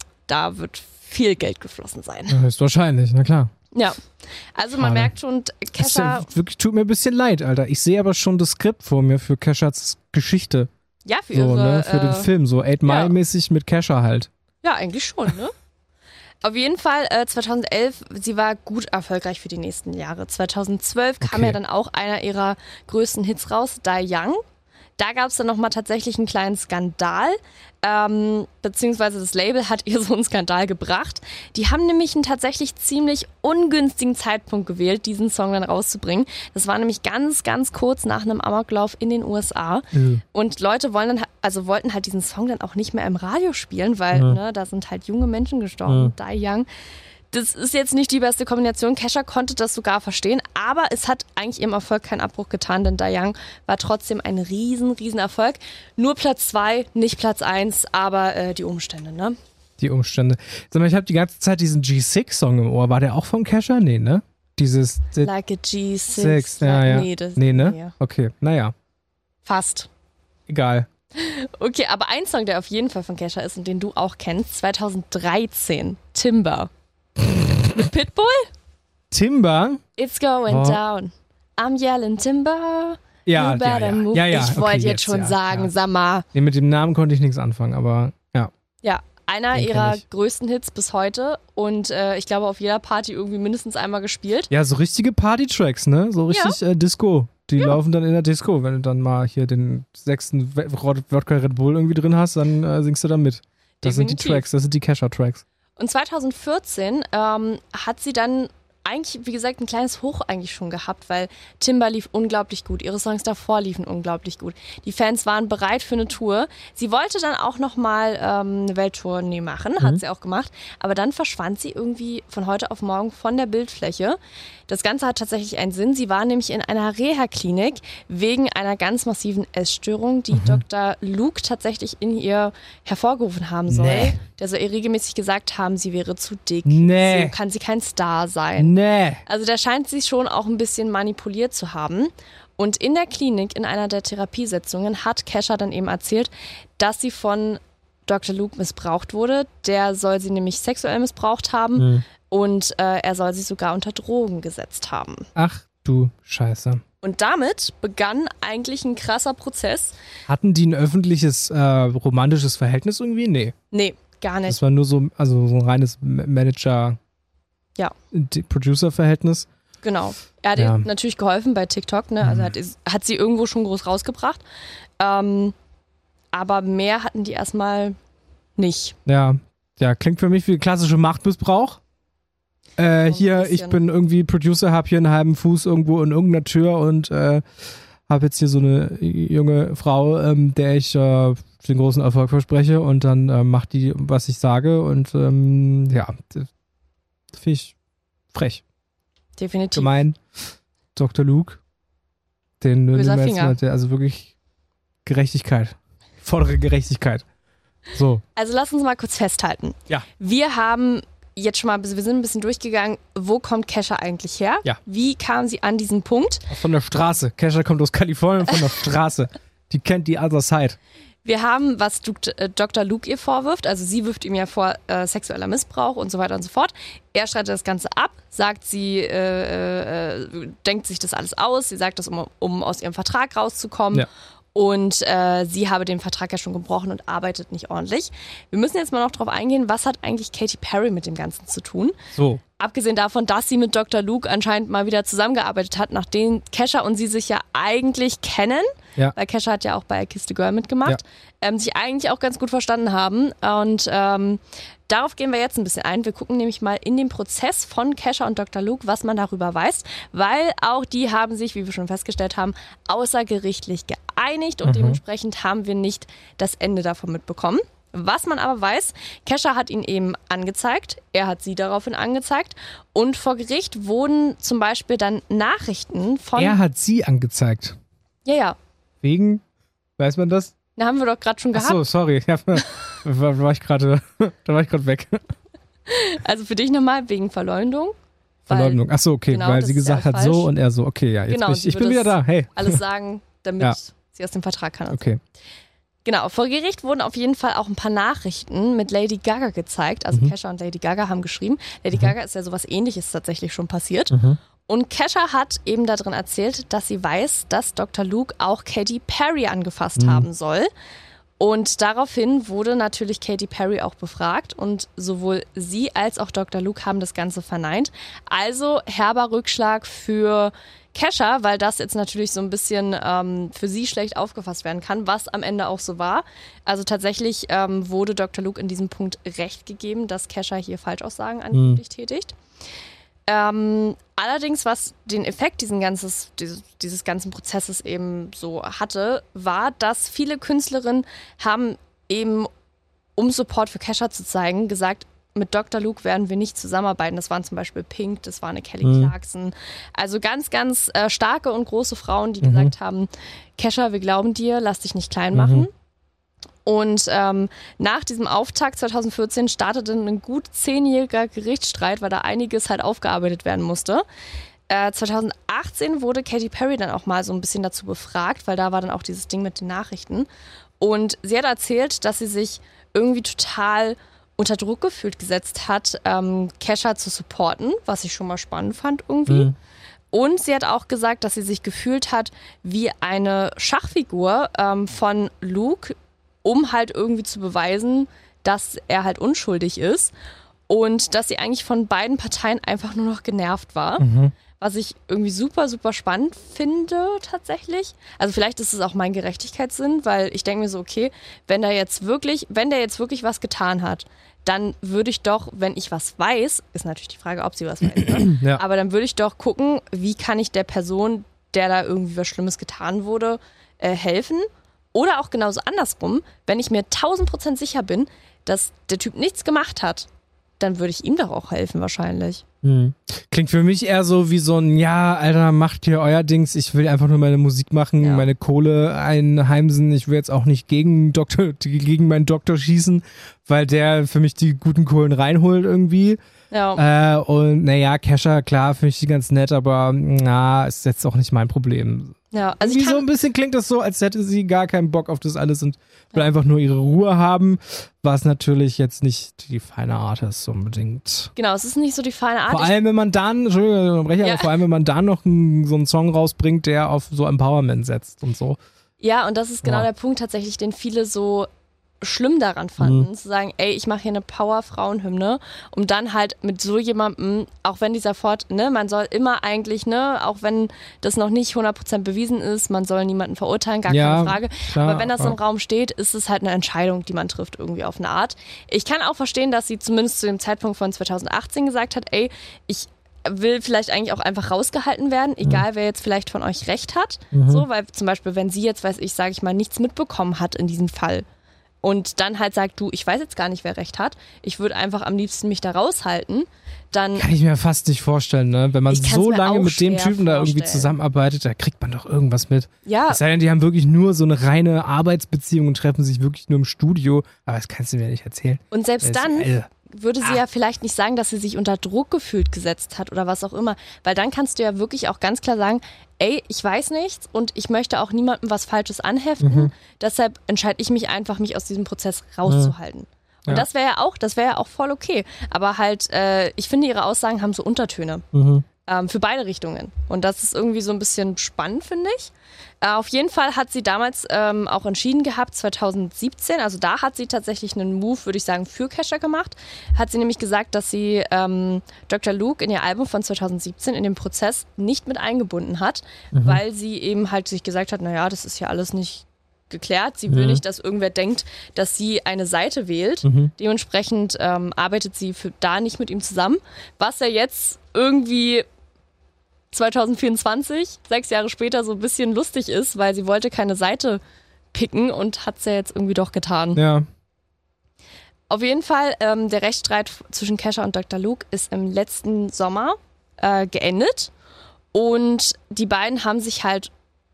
da wird viel Geld geflossen sein.
höchstwahrscheinlich, na klar.
Ja, also man
Schade.
merkt schon,
Das ist
Kesha,
ja wirklich, tut mir ein bisschen leid, Alter. Ich sehe aber schon das Skript vor mir für Keshas Geschichte.
ja, für
So,
ihre,
ne? Für
äh,
den Film, so Eight Mile mäßig mit Kesha halt.
Ja, eigentlich schon, ne? Auf jeden Fall, äh, zweitausendelf, sie war gut erfolgreich für die nächsten Jahre. zweitausendzwölf kam
Okay.
ja dann auch einer ihrer größten Hits raus, Die Young. Da gab es dann nochmal tatsächlich einen kleinen Skandal, ähm, beziehungsweise das Label hat ihr so einen Skandal gebracht. Die haben nämlich einen tatsächlich ziemlich ungünstigen Zeitpunkt gewählt, diesen Song dann rauszubringen. Das war nämlich ganz, ganz kurz nach einem Amoklauf in den U S A.
Mhm.
Und Leute wollen dann, also wollten halt diesen Song dann auch nicht mehr im Radio spielen, weil
Mhm.
ne, da sind halt junge Menschen gestorben,
Mhm.
Die Young. Das ist jetzt nicht die beste Kombination. Kesha konnte das sogar verstehen, aber es hat eigentlich ihrem Erfolg keinen Abbruch getan, denn Die Young war trotzdem ein riesen, riesen Erfolg. Nur Platz zwei, nicht Platz eins, aber äh, die Umstände, ne?
Die Umstände. Sag mal, ich habe die ganze Zeit diesen G six Song im Ohr. War der auch von Kesha? Nee, ne? Dieses
Like a G six.
six, ja, ja.
Nee, das,
Nee, ne? Okay, naja,
Fast.
egal.
Okay, aber ein Song, der auf jeden Fall von Kesha ist und den du auch kennst, zweitausenddreizehn, Timber. Mit Pitbull?
Timber?
It's going
Oh.
down. I'm yelling Timber.
Ja,
You
ja,
better
ja.
move.
ja, ja.
Ich
okay,
wollte jetzt schon
ja,
sagen,
Ja.
sag mal.
Nee, mit dem Namen konnte ich nichts anfangen, aber ja.
Ja, einer
Den kenn
ihrer
ich.
größten Hits bis heute und äh, ich glaube auf jeder Party irgendwie mindestens einmal gespielt.
Ja, so richtige Party-Tracks, ne? So richtig äh, Disco. Die laufen dann in der Disco. Wenn du dann mal hier den sechsten We- Wodka Red Bull irgendwie drin hast, dann äh, singst du da mit. Das sind die
Definitiv.
Tracks, das sind die Kesha-Tracks.
Und zweitausendvierzehn ähm, hat sie dann eigentlich, wie gesagt, ein kleines Hoch eigentlich schon gehabt, weil Timber lief unglaublich gut. Ihre Songs davor liefen unglaublich gut. Die Fans waren bereit für eine Tour. Sie wollte dann auch nochmal ähm, eine Welttournee machen,
Mhm.
hat sie auch gemacht. Aber dann verschwand sie irgendwie von heute auf morgen von der Bildfläche. Das Ganze hat tatsächlich einen Sinn. Sie war nämlich in einer Reha-Klinik wegen einer ganz massiven Essstörung, die
Mhm.
Doktor Luke tatsächlich in ihr hervorgerufen haben soll.
Nee.
Der soll ihr regelmäßig gesagt haben, sie wäre zu dick.
Nee.
So kann sie kein Star sein.
Nee.
Also der scheint sie schon auch ein bisschen manipuliert zu haben. Und in der Klinik, in einer der Therapiesitzungen, hat Kesha dann eben erzählt, dass sie von Doktor Luke missbraucht wurde. Der soll sie nämlich sexuell missbraucht haben
Mhm.
und äh, er soll sie sogar unter Drogen gesetzt haben.
Ach du Scheiße.
Und damit begann eigentlich ein krasser Prozess.
Hatten die ein öffentliches, äh, romantisches Verhältnis irgendwie? Nee.
Nee, gar nicht.
Das war nur so, also so ein reines Ma- Manager-
Ja.
D- Producer-Verhältnis.
Genau. Er hat
Ja.
ihr natürlich geholfen bei TikTok, ne? Also hat, hat sie irgendwo schon groß rausgebracht. Ähm, aber mehr hatten die erstmal nicht.
Ja, ja, klingt für mich wie klassische Machtmissbrauch. Äh,
ein
hier,
bisschen.
ich bin irgendwie Producer, hab hier einen halben Fuß irgendwo in irgendeiner Tür und äh, habe jetzt hier so eine junge Frau, ähm, der ich äh, den großen Erfolg verspreche und dann äh, macht die, was ich sage und ähm, ja, das finde ich frech.
Definitiv.
Gemein. Doktor Luke, den
Böser
nehmen wir
Finger.
jetzt mal, also wirklich Gerechtigkeit. Ich fordere Gerechtigkeit. So.
Also lass uns mal kurz festhalten.
Ja.
Wir haben jetzt schon mal, wir sind ein bisschen durchgegangen, wo kommt Kesha eigentlich her?
Ja.
Wie kam sie an diesen Punkt?
Von der Straße. Kesha kommt aus Kalifornien von der Straße. Die kennt die Other Side.
Wir haben, was Doktor Luke ihr vorwirft, also sie wirft ihm ja vor äh, sexueller Missbrauch und so weiter und so fort. Er streitet das Ganze ab, sagt, sie äh, äh, denkt sich das alles aus, sie sagt das, um, um aus ihrem Vertrag rauszukommen.
Ja.
Und äh, sie habe den Vertrag ja schon gebrochen und arbeitet nicht ordentlich. Wir müssen jetzt mal noch drauf eingehen, was hat eigentlich Katy Perry mit dem Ganzen zu tun?
So.
Abgesehen davon, dass sie mit Doktor Luke anscheinend mal wieder zusammengearbeitet hat, nachdem Kesha und sie sich ja eigentlich kennen,
Ja.
weil Kesha hat ja auch bei I Kissed a Girl mitgemacht, ja. ähm, sich eigentlich auch ganz gut verstanden haben. Und ähm, darauf gehen wir jetzt ein bisschen ein. Wir gucken nämlich mal in den Prozess von Kesha und Doktor Luke, was man darüber weiß, weil auch die haben sich, wie wir schon festgestellt haben, außergerichtlich geeinigt und
Mhm.
dementsprechend haben wir nicht das Ende davon mitbekommen. Was man aber weiß, Kesha hat ihn eben angezeigt, er hat sie daraufhin angezeigt und vor Gericht wurden zum Beispiel dann Nachrichten von...
Er hat sie angezeigt.
Ja, ja,
Wegen, weiß man das?
da haben wir doch gerade schon
Ach
gehabt.
so, sorry. Ja, da war ich gerade, da war ich gerade weg.
Also für dich nochmal wegen Verleumdung. weil
Verleumdung. Ach so, okay,
genau,
weil
das
sie
ist ja
gesagt hat
falsch.
so und er so. Okay, ja, jetzt
Genau,
bin ich,
sie
ich bin
wird
wieder
das
da. Hey.
alles sagen, damit
Ja.
sie aus dem Vertrag kann.
Okay.
Genau, vor Gericht wurden auf jeden Fall auch ein paar Nachrichten mit Lady Gaga gezeigt. Also
Mhm.
Kesha und Lady Gaga haben geschrieben. Lady Gaga ist ja sowas Ähnliches tatsächlich schon passiert.
Mhm.
Und Kesha hat eben da drin erzählt, dass sie weiß, dass Doktor Luke auch Katy Perry angefasst
Mhm.
haben soll. Und daraufhin wurde natürlich Katy Perry auch befragt und sowohl sie als auch Doktor Luke haben das Ganze verneint. Also herber Rückschlag für Kesha, weil das jetzt natürlich so ein bisschen ähm, für sie schlecht aufgefasst werden kann, was am Ende auch so war. Also tatsächlich ähm, wurde Doktor Luke in diesem Punkt recht gegeben, dass Kesha hier Falschaussagen angeblich tätigt. Ähm, allerdings, was den Effekt diesen ganzes, dieses, dieses ganzen Prozesses eben so hatte, war, dass viele Künstlerinnen haben eben, um Support für Kesha zu zeigen, gesagt, mit Doktor Luke werden wir nicht zusammenarbeiten. Das waren zum Beispiel Pink, das war eine Kelly
Mhm.
Clarkson. Also ganz, ganz äh, starke und große Frauen, die
Mhm.
gesagt haben, Kesha, wir glauben dir, lass dich nicht klein machen.
Mhm.
Und ähm, nach diesem Auftakt zwanzig vierzehn startete ein gut zehnjähriger Gerichtsstreit, weil da einiges halt aufgearbeitet werden musste. Äh, zwanzig achtzehn wurde Katy Perry dann auch mal so ein bisschen dazu befragt, weil da war dann auch dieses Ding mit den Nachrichten. Und sie hat erzählt, dass sie sich irgendwie total unter Druck gefühlt gesetzt hat, ähm, Kesha zu supporten, was ich schon mal spannend fand irgendwie.
Mhm.
Und sie hat auch gesagt, dass sie sich gefühlt hat wie eine Schachfigur ähm, von Luke, um halt irgendwie zu beweisen, dass er halt unschuldig ist und dass sie eigentlich von beiden Parteien einfach nur noch genervt war.
Mhm.
Was ich irgendwie super, super spannend finde tatsächlich. Also vielleicht ist es auch mein Gerechtigkeitssinn, weil ich denke mir so, okay, wenn der jetzt wirklich, wenn der jetzt wirklich was getan hat, dann würde ich doch, wenn ich was weiß, ist natürlich die Frage, ob sie was weiß, ne?
Ja.
Aber dann würde ich doch gucken, wie kann ich der Person, der da irgendwie was Schlimmes getan wurde, äh, helfen. Oder auch genauso andersrum, wenn ich mir tausend Prozent sicher bin, dass der Typ nichts gemacht hat, dann würde ich ihm doch auch helfen wahrscheinlich.
Hm. Klingt für mich eher so wie so ein, ja, Alter, macht hier euer Dings, ich will einfach nur meine Musik machen,
Ja.
meine Kohle einheimsen, ich will jetzt auch nicht gegen Doktor, gegen meinen Doktor schießen, weil der für mich die guten Kohlen reinholt irgendwie.
Ja.
Äh, und naja, Kesha, klar, finde ich die ganz nett, aber na, ist jetzt auch nicht mein Problem.
Ja, also
Wie
ich
so
kann,
ein bisschen klingt das so, als hätte sie gar keinen Bock auf das alles und will einfach nur ihre Ruhe haben, was natürlich jetzt nicht die feine Art ist unbedingt.
genau, es ist nicht so die feine Art.
Vor
Ich-
allem, wenn man dann, Entschuldigung, ich unterbreche,
Ja.
aber vor allem, wenn man dann noch einen, so einen Song rausbringt, der auf so Empowerment setzt und so.
Ja, und das ist genau
Ja.
der Punkt tatsächlich, den viele so schlimm daran fanden,
Mhm.
zu sagen, ey, ich mache hier eine Power-Frauen-Hymne, um dann halt mit so jemandem, auch wenn dieser Fort, ne, man soll immer eigentlich, ne, auch wenn das noch nicht hundert Prozent bewiesen ist, man soll niemanden verurteilen, gar
Ja,
keine Frage,
klar,
aber wenn das
aber-
im Raum steht, ist es halt eine Entscheidung, die man trifft irgendwie auf eine Art. Ich kann auch verstehen, dass sie zumindest zu dem Zeitpunkt von zweitausendachtzehn gesagt hat, ey, ich will vielleicht eigentlich auch einfach rausgehalten werden, egal wer jetzt vielleicht von euch recht hat,
Mhm.
so, weil zum Beispiel, wenn sie jetzt, weiß ich, sage ich mal, nichts mitbekommen hat in diesem Fall, und dann halt sagt, du, ich weiß jetzt gar nicht, wer recht hat, ich würde einfach am liebsten mich da raushalten, dann
Kann ich mir fast nicht vorstellen, ne? Wenn man
Ich kann's
so
mir
lange
auch
mit dem
schwer
Typen da irgendwie
vorstellen.
zusammenarbeitet, da kriegt man doch irgendwas mit.
ja,
Es sei denn, die haben wirklich nur so eine reine Arbeitsbeziehung und treffen sich wirklich nur im Studio. Aber das kannst du mir nicht erzählen.
und selbst
Das ist-
dann
äh,
würde sie ja vielleicht nicht sagen, dass sie sich unter Druck gefühlt gesetzt hat oder was auch immer, weil dann kannst du ja wirklich auch ganz klar sagen, ey, ich weiß nichts und ich möchte auch niemandem was Falsches anheften,
Mhm.
deshalb entscheide ich mich einfach, mich aus diesem Prozess rauszuhalten. Und
Ja.
das wäre ja auch, das wäre ja auch voll okay. Aber halt, äh, ich finde, ihre Aussagen haben so Untertöne.
Mhm.
Ähm, für beide Richtungen. Und das ist irgendwie so ein bisschen spannend, finde ich. Äh, auf jeden Fall hat sie damals ähm, auch entschieden gehabt, zweitausendsiebzehn, also da hat sie tatsächlich einen Move, würde ich sagen, für Kesha gemacht. Hat sie nämlich gesagt, dass sie ähm, Doktor Luke in ihr Album von zweitausendsiebzehn in den Prozess nicht mit eingebunden hat, weil sie eben halt sich gesagt hat, naja, das ist ja alles nicht geklärt. Sie will
Mhm.
nicht, dass irgendwer denkt, dass sie eine Seite wählt.
Mhm.
Dementsprechend ähm, arbeitet sie für, da nicht mit ihm zusammen, was ja jetzt irgendwie zweitausendvierundzwanzig, sechs Jahre später, so ein bisschen lustig ist, weil sie wollte keine Seite picken und hat es ja jetzt irgendwie doch getan.
Ja.
Auf jeden Fall, ähm, der Rechtsstreit zwischen Kesha und Doktor Luke ist im letzten Sommer äh, geendet und die beiden haben sich halt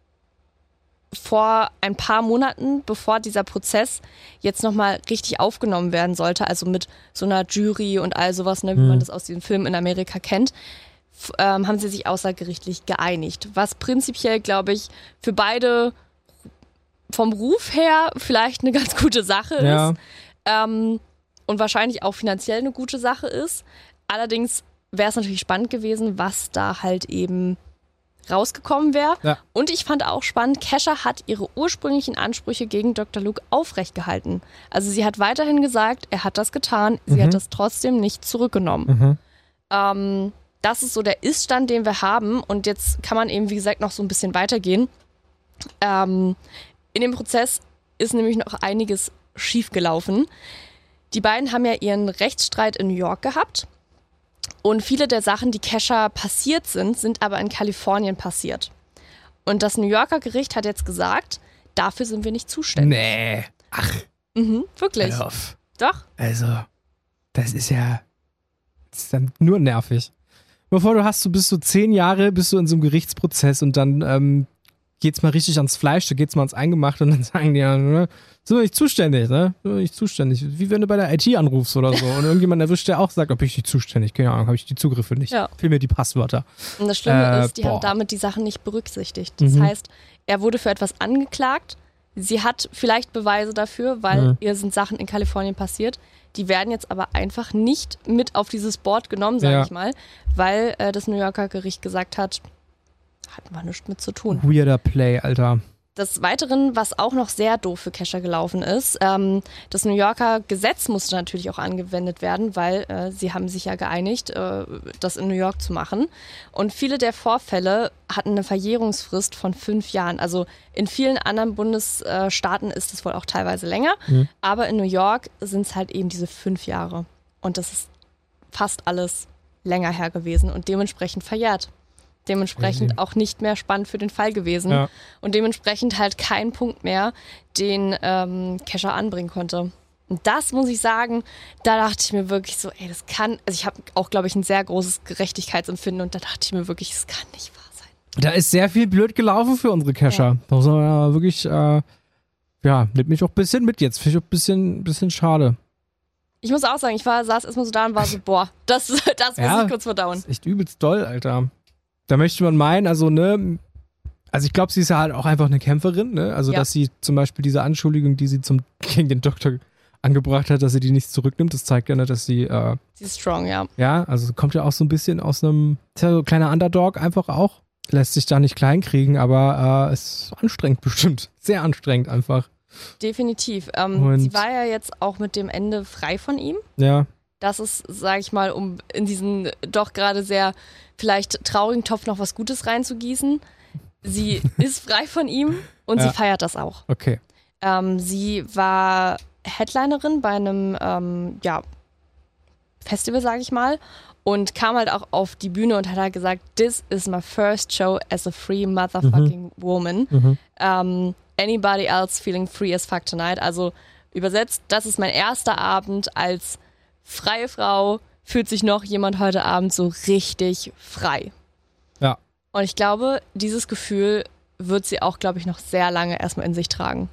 vor ein paar Monaten, bevor dieser Prozess jetzt nochmal richtig aufgenommen werden sollte, also mit so einer Jury und all sowas, ne, wie
Mhm.
man das aus den Filmen in Amerika kennt, f- ähm, haben sie sich außergerichtlich geeinigt. Was prinzipiell, glaube ich, für beide vom Ruf her vielleicht eine ganz gute Sache
Ja.
ist. Ähm, und wahrscheinlich auch finanziell eine gute Sache ist. Allerdings wäre es natürlich spannend gewesen, was da halt eben rausgekommen wäre.
Ja.
Und ich fand auch spannend, Kesha hat ihre ursprünglichen Ansprüche gegen Doktor Luke aufrecht gehalten. Also sie hat weiterhin gesagt, er hat das getan, sie
Mhm.
hat das trotzdem nicht zurückgenommen.
Mhm.
Ähm, das ist so der Ist-Stand, den wir haben. Und jetzt kann man eben, wie gesagt, noch so ein bisschen weitergehen. Ähm, in dem Prozess ist nämlich noch einiges schiefgelaufen. Die beiden haben ja ihren Rechtsstreit in New York gehabt. Und viele der Sachen, die Kesha passiert sind, sind aber in Kalifornien passiert. Und das New Yorker Gericht hat jetzt gesagt, dafür sind wir nicht zuständig.
Nee. Ach,
Mhm, wirklich.
hör auf.
Doch.
Also, das ist ja das ist dann nur nervig. Bevor du hast, du bist so zehn Jahre, bist du in so einem Gerichtsprozess und dann ähm, geht's mal richtig ans Fleisch, da geht's mal ans Eingemachte und dann sagen die ja, ne, sind wir nicht zuständig, ne? Sind wir nicht zuständig. Wie wenn du bei der I T anrufst oder so und irgendjemand erwischt, der auch sagt, ob ich nicht zuständig, keine Ahnung, habe ich die Zugriffe nicht.
Ja.
Fehl mir die Passwörter.
Und das Schlimme
Äh,
ist, die
boah.
haben damit die Sachen nicht berücksichtigt. Das
Mhm.
heißt, er wurde für etwas angeklagt. Sie hat vielleicht Beweise dafür, weil
Mhm.
ihr sind Sachen in Kalifornien passiert. Die werden jetzt aber einfach nicht mit auf dieses Board genommen, sage
Ja.
ich mal, weil äh, das New Yorker Gericht gesagt hat, hatten wir nichts mit zu tun.
Weirder Play, Alter.
Des Weiteren, was auch noch sehr doof für Kesha gelaufen ist, ähm, das New Yorker Gesetz musste natürlich auch angewendet werden, weil äh, sie haben sich ja geeinigt, äh, das in New York zu machen. Und viele der Vorfälle hatten eine Verjährungsfrist von fünf Jahren. Also in vielen anderen Bundesstaaten ist es wohl auch teilweise länger,
Mhm.
aber in New York sind es halt eben diese fünf Jahre. Und das ist fast alles länger her gewesen und dementsprechend verjährt. Dementsprechend
Crazy.
auch nicht mehr spannend für den Fall gewesen.
Ja.
Und dementsprechend halt kein Punkt mehr, den ähm, Kesha anbringen konnte. Und das muss ich sagen, da dachte ich mir wirklich so, ey, das kann, also ich habe auch, glaube ich, ein sehr großes Gerechtigkeitsempfinden und da dachte ich mir wirklich, das kann nicht wahr sein.
Da ist sehr viel blöd gelaufen für unsere Kesha.
Ja.
Da muss man ja wirklich, äh, ja, nimmt mich auch ein bisschen mit jetzt. Finde ich auch ein bisschen, bisschen schade.
Ich muss auch sagen, ich war, saß erstmal so da und war so, boah, das, das muss
Ja.
ich kurz verdauen.
Das ist echt übelst doll, Alter. Da möchte man meinen, also, ne, also ich glaube, sie ist ja halt auch einfach eine Kämpferin, ne? Also,
Ja.
dass sie zum Beispiel diese Anschuldigung, die sie zum, gegen den Doktor angebracht hat, dass sie die nicht zurücknimmt, das zeigt ja nicht, dass sie, äh,
Sie ist strong, ja.
ja, also kommt ja auch so ein bisschen aus einem, ist ja so ein kleiner Underdog einfach auch. Lässt sich da nicht kleinkriegen, aber äh, ist anstrengend bestimmt. Sehr anstrengend einfach.
definitiv. Ähm,
Und-
sie war ja jetzt auch mit dem Ende frei von ihm.
Ja.
Das ist, sage ich mal, um in diesen doch gerade sehr vielleicht traurigen Topf noch was Gutes reinzugießen. Sie ist frei von ihm und
Ja.
sie feiert das auch.
Okay.
Ähm, sie war Headlinerin bei einem ähm, ja, Festival, sage ich mal, und kam halt auch auf die Bühne und hat halt gesagt, this is my first show as a free motherfucking woman.
Mhm.
Um, anybody else feeling free as fuck tonight? Also übersetzt, das ist mein erster Abend als freie Frau, fühlt sich noch jemand heute Abend so richtig frei.
Ja.
Und ich glaube, dieses Gefühl wird sie auch, glaube ich, noch sehr lange erstmal in sich tragen.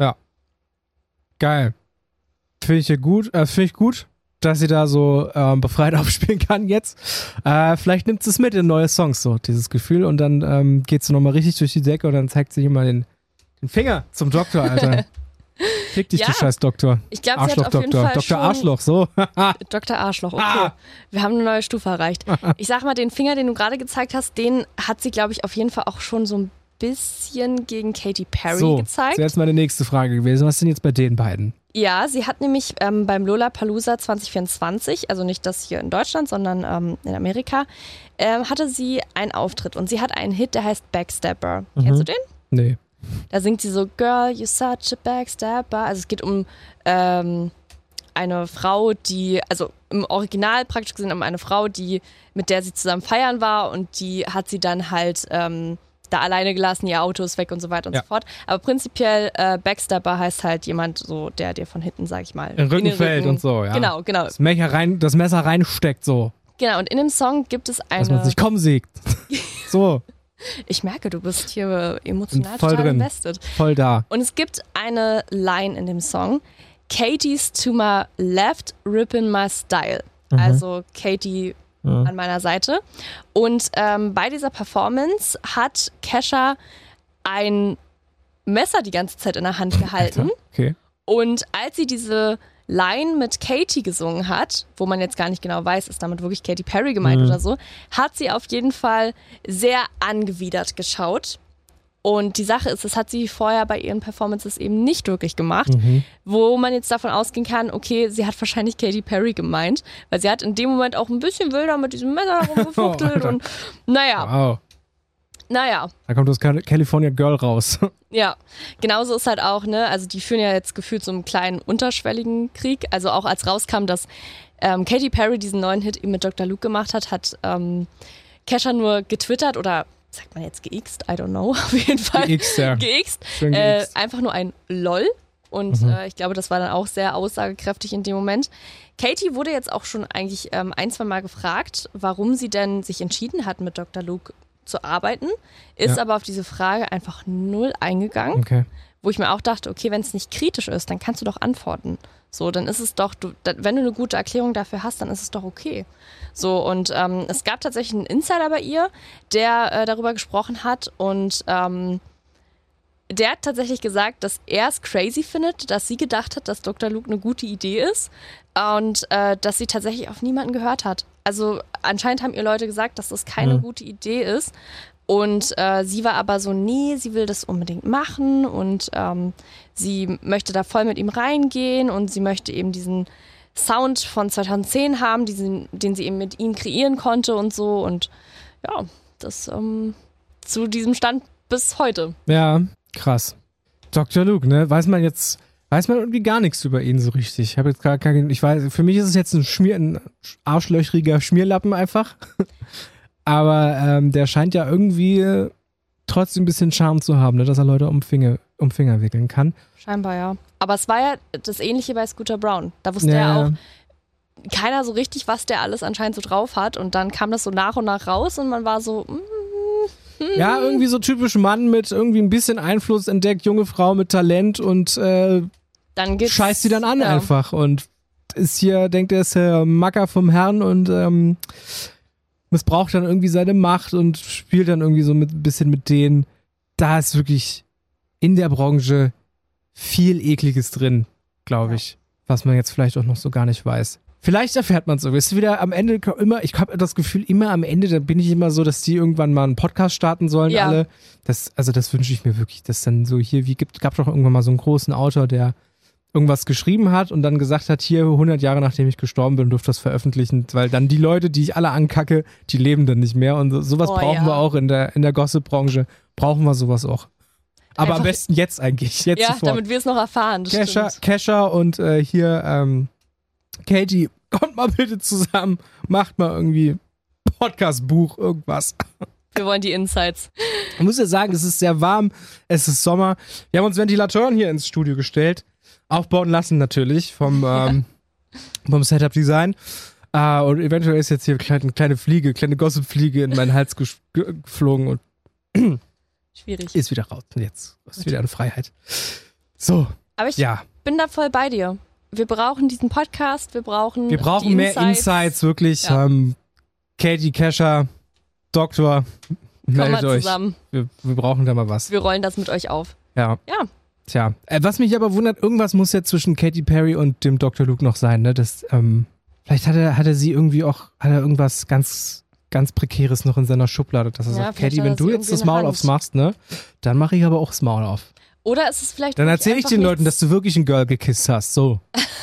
Geil. Finde ich ja gut, äh, finde ich gut, dass sie da so ähm, befreit aufspielen kann jetzt. Äh, vielleicht nimmt sie es mit in neue Songs, so, dieses Gefühl, und dann ähm, geht sie nochmal richtig durch die Decke und dann zeigt sie immer den, den Finger zum Doktor, Alter. Fick dich,
Ja.
du scheiß Doktor.
Ich glaube, sie hat auf jeden
Arschloch-Doktor.
Fall
Doktor
schon...
Arschloch, so.
Doktor Arschloch, okay.
Ah.
Wir haben eine neue Stufe erreicht. Ich sag mal, den Finger, den du gerade gezeigt hast, den hat sie, glaube ich, auf jeden Fall auch schon so ein bisschen gegen Katy Perry
so,
gezeigt.
das wäre jetzt meine nächste Frage gewesen. Was ist denn jetzt bei den beiden?
Ja, sie hat nämlich ähm, beim Lollapalooza zwanzig vierundzwanzig, also nicht das hier in Deutschland, sondern ähm, in Amerika, ähm, hatte sie einen Auftritt und sie hat einen Hit, der heißt Backstabber.
Mhm.
Kennst du den?
Nee.
Da singt sie so, Girl, you're such a backstabber. Also es geht um ähm, eine Frau, die, also im Original praktisch gesehen um eine Frau, die, mit der sie zusammen feiern war und die hat sie dann halt ähm, da alleine gelassen, ihr Auto ist weg und so weiter und
Ja.
so fort. Aber prinzipiell äh, Backstabber heißt halt jemand so, der dir von hinten, sag ich mal,
In den Rücken fällt und so, ja.
Genau, genau.
Das Messer, rein, das Messer reinsteckt, so.
Genau, und in dem Song gibt es
Dass man
eine,
sich kommen siegt. So,
ich merke, du bist hier emotional
voll
total
drin.
invested.
voll da.
Und es gibt eine Line in dem Song, Katie's to my left, ripping my style.
Mhm.
Also Katie
Ja.
an meiner Seite. Und ähm, bei dieser Performance hat Kesha ein Messer die ganze Zeit in der Hand gehalten.
Okay.
Und als sie diese Line mit Katy gesungen hat, wo man jetzt gar nicht genau weiß, ist damit wirklich Katy Perry gemeint
Mhm.
oder so, hat sie auf jeden Fall sehr angewidert geschaut. Und die Sache ist, das hat sie vorher bei ihren Performances eben nicht wirklich gemacht,
Mhm.
wo man jetzt davon ausgehen kann, okay, sie hat wahrscheinlich Katy Perry gemeint, weil sie hat in dem Moment auch ein bisschen wilder mit diesem Messer rumgefuchtelt
Alter.
und naja,
Wow.
naja.
Da kommt das California Girl raus.
Ja, genauso ist halt auch, ne, also die führen ja jetzt gefühlt so einen kleinen unterschwelligen Krieg. Also auch als rauskam, dass ähm, Katy Perry diesen neuen Hit eben mit Doktor Luke gemacht hat, hat ähm, Kesha nur getwittert oder sagt man jetzt geixt, I don't know, auf jeden Fall
Geixt, ja.
geixt.
Schön
Äh,
geixt.
einfach nur ein LOL. Und
Mhm.
äh, ich glaube, das war dann auch sehr aussagekräftig in dem Moment. Katy wurde jetzt auch schon eigentlich ähm, ein, zwei Mal gefragt, warum sie denn sich entschieden hat, mit Doktor Luke zu arbeiten, ist
Ja.
aber auf diese Frage einfach null eingegangen,
Okay.
wo ich mir auch dachte, okay, wenn es nicht kritisch ist, dann kannst du doch antworten. So, dann ist es doch, du, da, wenn du eine gute Erklärung dafür hast, dann ist es doch okay. So, und ähm, es gab tatsächlich einen Insider bei ihr, der äh, darüber gesprochen hat und ähm, der hat tatsächlich gesagt, dass er es crazy findet, dass sie gedacht hat, dass Doktor Luke eine gute Idee ist und äh, dass sie tatsächlich auf niemanden gehört hat. Also anscheinend haben ihr Leute gesagt, dass das keine
Mhm.
gute Idee ist. Und äh, sie war aber so, nee, sie will das unbedingt machen und ähm, sie möchte da voll mit ihm reingehen und sie möchte eben diesen Sound von zweitausendzehn haben, diesen, den sie eben mit ihm kreieren konnte und so. Und ja, das ähm, zu diesem Stand bis heute.
Ja, krass. Doktor Luke, ne? Weiß man jetzt, weiß man irgendwie gar nichts über ihn so richtig. Ich habe jetzt gar kein, ich weiß, für mich ist es jetzt ein Schmier, ein arschlöchriger Schmierlappen einfach. Aber ähm, der scheint ja irgendwie äh, trotzdem ein bisschen Charme zu haben, ne? Dass er Leute um Finger, um Finger wickeln kann.
Scheinbar, ja. Aber es war ja das Ähnliche bei Scooter Braun. Da wusste
Ja,
ja auch keiner so richtig, was der alles anscheinend so drauf hat. Und dann kam das so nach und nach raus und man war so, mm,
Ja, irgendwie so typisch Mann mit irgendwie ein bisschen Einfluss entdeckt, junge Frau mit Talent und äh,
dann geht's.
scheißt sie dann an
ja.
einfach und ist hier, denkt er ist der Macker vom Herrn und ähm, missbraucht dann irgendwie seine Macht und spielt dann irgendwie so mit ein bisschen mit denen. Da ist wirklich in der Branche viel Ekliges drin, glaube ich, was man jetzt vielleicht auch noch so gar nicht weiß. Vielleicht erfährt man es so. Ist wieder am Ende immer, ich habe das Gefühl, immer am Ende, da bin ich immer so, dass die irgendwann mal einen Podcast starten sollen,
Ja.
alle. Das, also das wünsche ich mir wirklich, dass dann so hier, wie gibt, gab doch irgendwann mal so einen großen Autor, der irgendwas geschrieben hat und dann gesagt hat, hier hundert Jahre nachdem ich gestorben bin, dürft das veröffentlichen, weil dann die Leute, die ich alle ankacke, die leben dann nicht mehr und so, sowas
Oh,
brauchen
ja.
wir auch in der, in der Gossip-Branche, brauchen wir sowas auch. Aber am
Einfach-
besten jetzt eigentlich, jetzt
Ja,
sofort.
damit wir es noch erfahren. Das
Kesha,
stimmt.
Kesha und äh, hier ähm, Katie, kommt mal bitte zusammen, macht mal irgendwie Podcast-Buch, irgendwas.
Wir wollen die Insights.
Ich muss ja sagen, es ist sehr warm, es ist Sommer. Wir haben uns Ventilatoren hier ins Studio gestellt, aufbauen lassen natürlich vom, ähm, vom Setup-Design. Äh, und eventuell ist jetzt hier eine kleine, kleine Fliege, kleine Gossip-Fliege in meinen Hals ges- ge- geflogen und
Schwierig.
ist wieder raus. Jetzt ist wieder eine Freiheit. So,
Aber ich
ja.
bin da voll bei dir. Wir brauchen diesen Podcast, wir brauchen
Wir brauchen
die
mehr
Insights.
Insights, wirklich.
Ja.
Ähm, Katie, Kesha, Doktor,
Kommen
meldet
wir
euch.
zusammen.
Wir, wir brauchen da mal was.
Wir rollen das mit euch auf.
Ja.
Ja.
Tja. Äh, was mich aber wundert, irgendwas muss ja zwischen Katy Perry und dem Doktor Luke noch sein, ne? Das, ähm, vielleicht hat er, hat er sie irgendwie auch, hat er irgendwas ganz, ganz Prekäres noch in seiner Schublade, dass er
Ja,
sagt,
vielleicht
Katy,
hat
wenn
er
du
sie
jetzt
irgendwie
das
in der
Maul
Hand.
aufs machst, ne? Dann mache ich aber auch das Maul auf.
Oder ist es vielleicht
Dann
wirklich
erzähle ich
einfach
den Leuten, dass
nichts,
du wirklich ein Girl gekisst hast. So.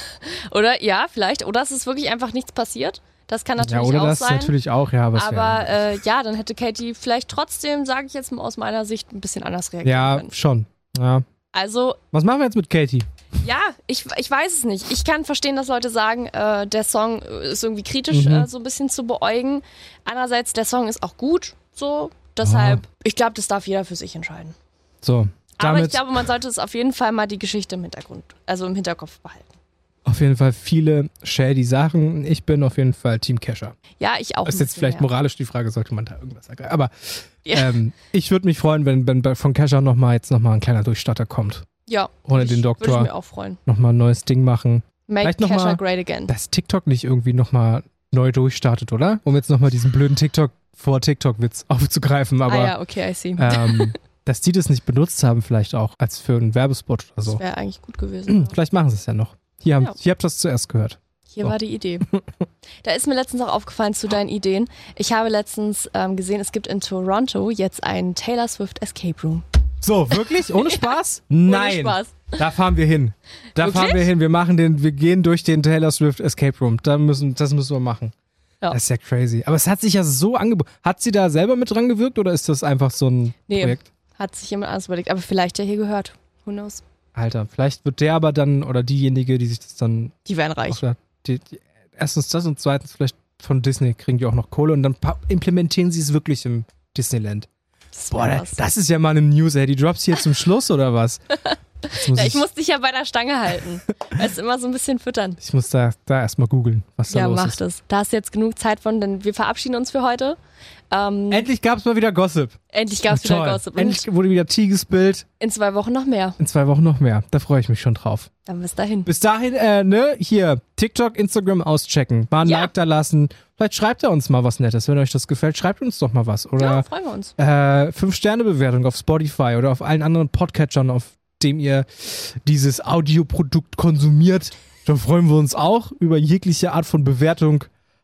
Oder ja, vielleicht. Oder es ist wirklich einfach nichts passiert. Das kann natürlich
Ja, oder
auch
das
sein.
natürlich auch, ja. Aber, es wär-
Aber äh, ja, dann hätte Katie vielleicht trotzdem, sage ich jetzt mal aus meiner Sicht, ein bisschen anders reagieren
ja,
können.
schon. Ja.
Also
Was machen wir jetzt mit Katie?
ja, ich, ich weiß es nicht. Ich kann verstehen, dass Leute sagen, äh, der Song ist irgendwie kritisch
Mhm.
äh, so ein bisschen zu beäugen. Andererseits, der Song ist auch gut, so. Deshalb, ich glaube, das darf jeder für sich entscheiden.
So.
Aber
Damit
ich glaube, man sollte es auf jeden Fall mal die Geschichte im Hintergrund, also im Hinterkopf behalten.
auf jeden Fall viele shady Sachen. Ich bin auf jeden Fall Team Kesha.
Ja, ich auch.
Ist
ein
jetzt
bisschen
vielleicht
mehr.
moralisch die Frage, sollte man da irgendwas ergreifen. Aber
Ja.
ähm, ich würde mich freuen, wenn, wenn bei- von Kesha nochmal jetzt nochmal ein kleiner Durchstarter kommt.
Ja.
Ohne
ich,
den
Würde
Doktor.
ich mir auch freuen.
Nochmal ein neues Ding machen.
Make
Vielleicht noch
Kesha
mal-
great again.
Dass TikTok nicht irgendwie nochmal neu durchstartet, oder? Um jetzt nochmal diesen blöden TikTok vor TikTok-Witz aufzugreifen. Aber
ah ja, okay, I see.
ähm, dass die das nicht benutzt haben, vielleicht auch als für einen Werbespot oder so.
Das wäre eigentlich gut gewesen.
Vielleicht machen sie es ja noch. Hier, haben,
Ja.
hier habt ihr das zuerst gehört.
Hier
So.
war die Idee. Da ist mir letztens auch aufgefallen zu deinen Ideen. Ich habe letztens ähm, gesehen, es gibt in Toronto jetzt einen Taylor Swift Escape Room.
So, wirklich? Ohne Spaß? Nein.
Ohne Spaß.
Da fahren wir hin. Da
Wirklich?
fahren wir hin. Wir machen den, wir gehen durch den Taylor Swift Escape Room. Da müssen, das müssen wir machen.
Ja.
Das ist ja crazy. Aber es hat sich ja so angeboten. Hat sie da selber mit dran gewirkt oder ist das einfach so ein
Nee.
Projekt?
Hat sich jemand anders überlegt, aber vielleicht ja hier gehört. Who knows?
Alter, vielleicht wird der aber dann, oder diejenige, die sich das dann
Die wären reich.
auch, die, die, erstens das und zweitens vielleicht von Disney kriegen die auch noch Kohle und dann pa- implementieren sie es wirklich im Disneyland.
Das
Boah,
wär
da-
was.
das ist ja mal eine News, ey. Die drops hier zum Schluss oder was? Jetzt muss
Ja,
ich,
ich muss dich ja bei der Stange halten. Es ist immer so ein bisschen füttern.
ich muss da, da erstmal googeln, was da
Ja,
los
mach
ist.
das. Da hast du jetzt genug Zeit von, denn wir verabschieden uns für heute. Ähm,
Endlich gab's mal wieder Gossip.
endlich gab es wieder
Toll.
Gossip. Und
Endlich wurde wieder Tea gespillt.
in zwei Wochen noch mehr.
In zwei Wochen noch mehr. Da freue ich mich schon drauf.
Dann bis dahin.
Bis dahin, äh, ne, hier, TikTok, Instagram auschecken. Mal ein
Ja.
Like da lassen. Vielleicht schreibt ihr uns mal was Nettes. Wenn euch das gefällt, schreibt uns doch mal was.
Ja,
Oder
freuen wir uns.
äh, fünf-Sterne-Bewertung auf Spotify oder auf allen anderen Podcatchern, auf dem ihr dieses Audioprodukt konsumiert. Da freuen wir uns auch über jegliche Art von Bewertung.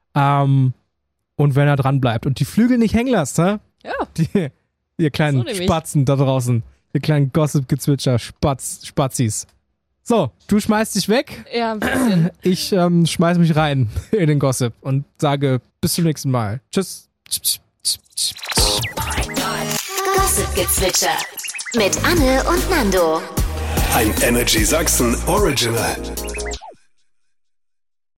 Ähm, und wenn er dran bleibt und die Flügel nicht hängen lasst, hä?
Ja.
Die, ihr kleinen
So nämlich.
Spatzen da draußen. Ihr kleinen Gossip-Gezwitscher, Spatz, Spatzis. So, du schmeißt dich weg.
Ja, ein bisschen.
Ich ähm, schmeiß mich rein in den Gossip und sage bis zum nächsten Mal. Tschüss.
Gossip-Gezwitscher mit Anne und Nando.
Ein Energy Sachsen Original.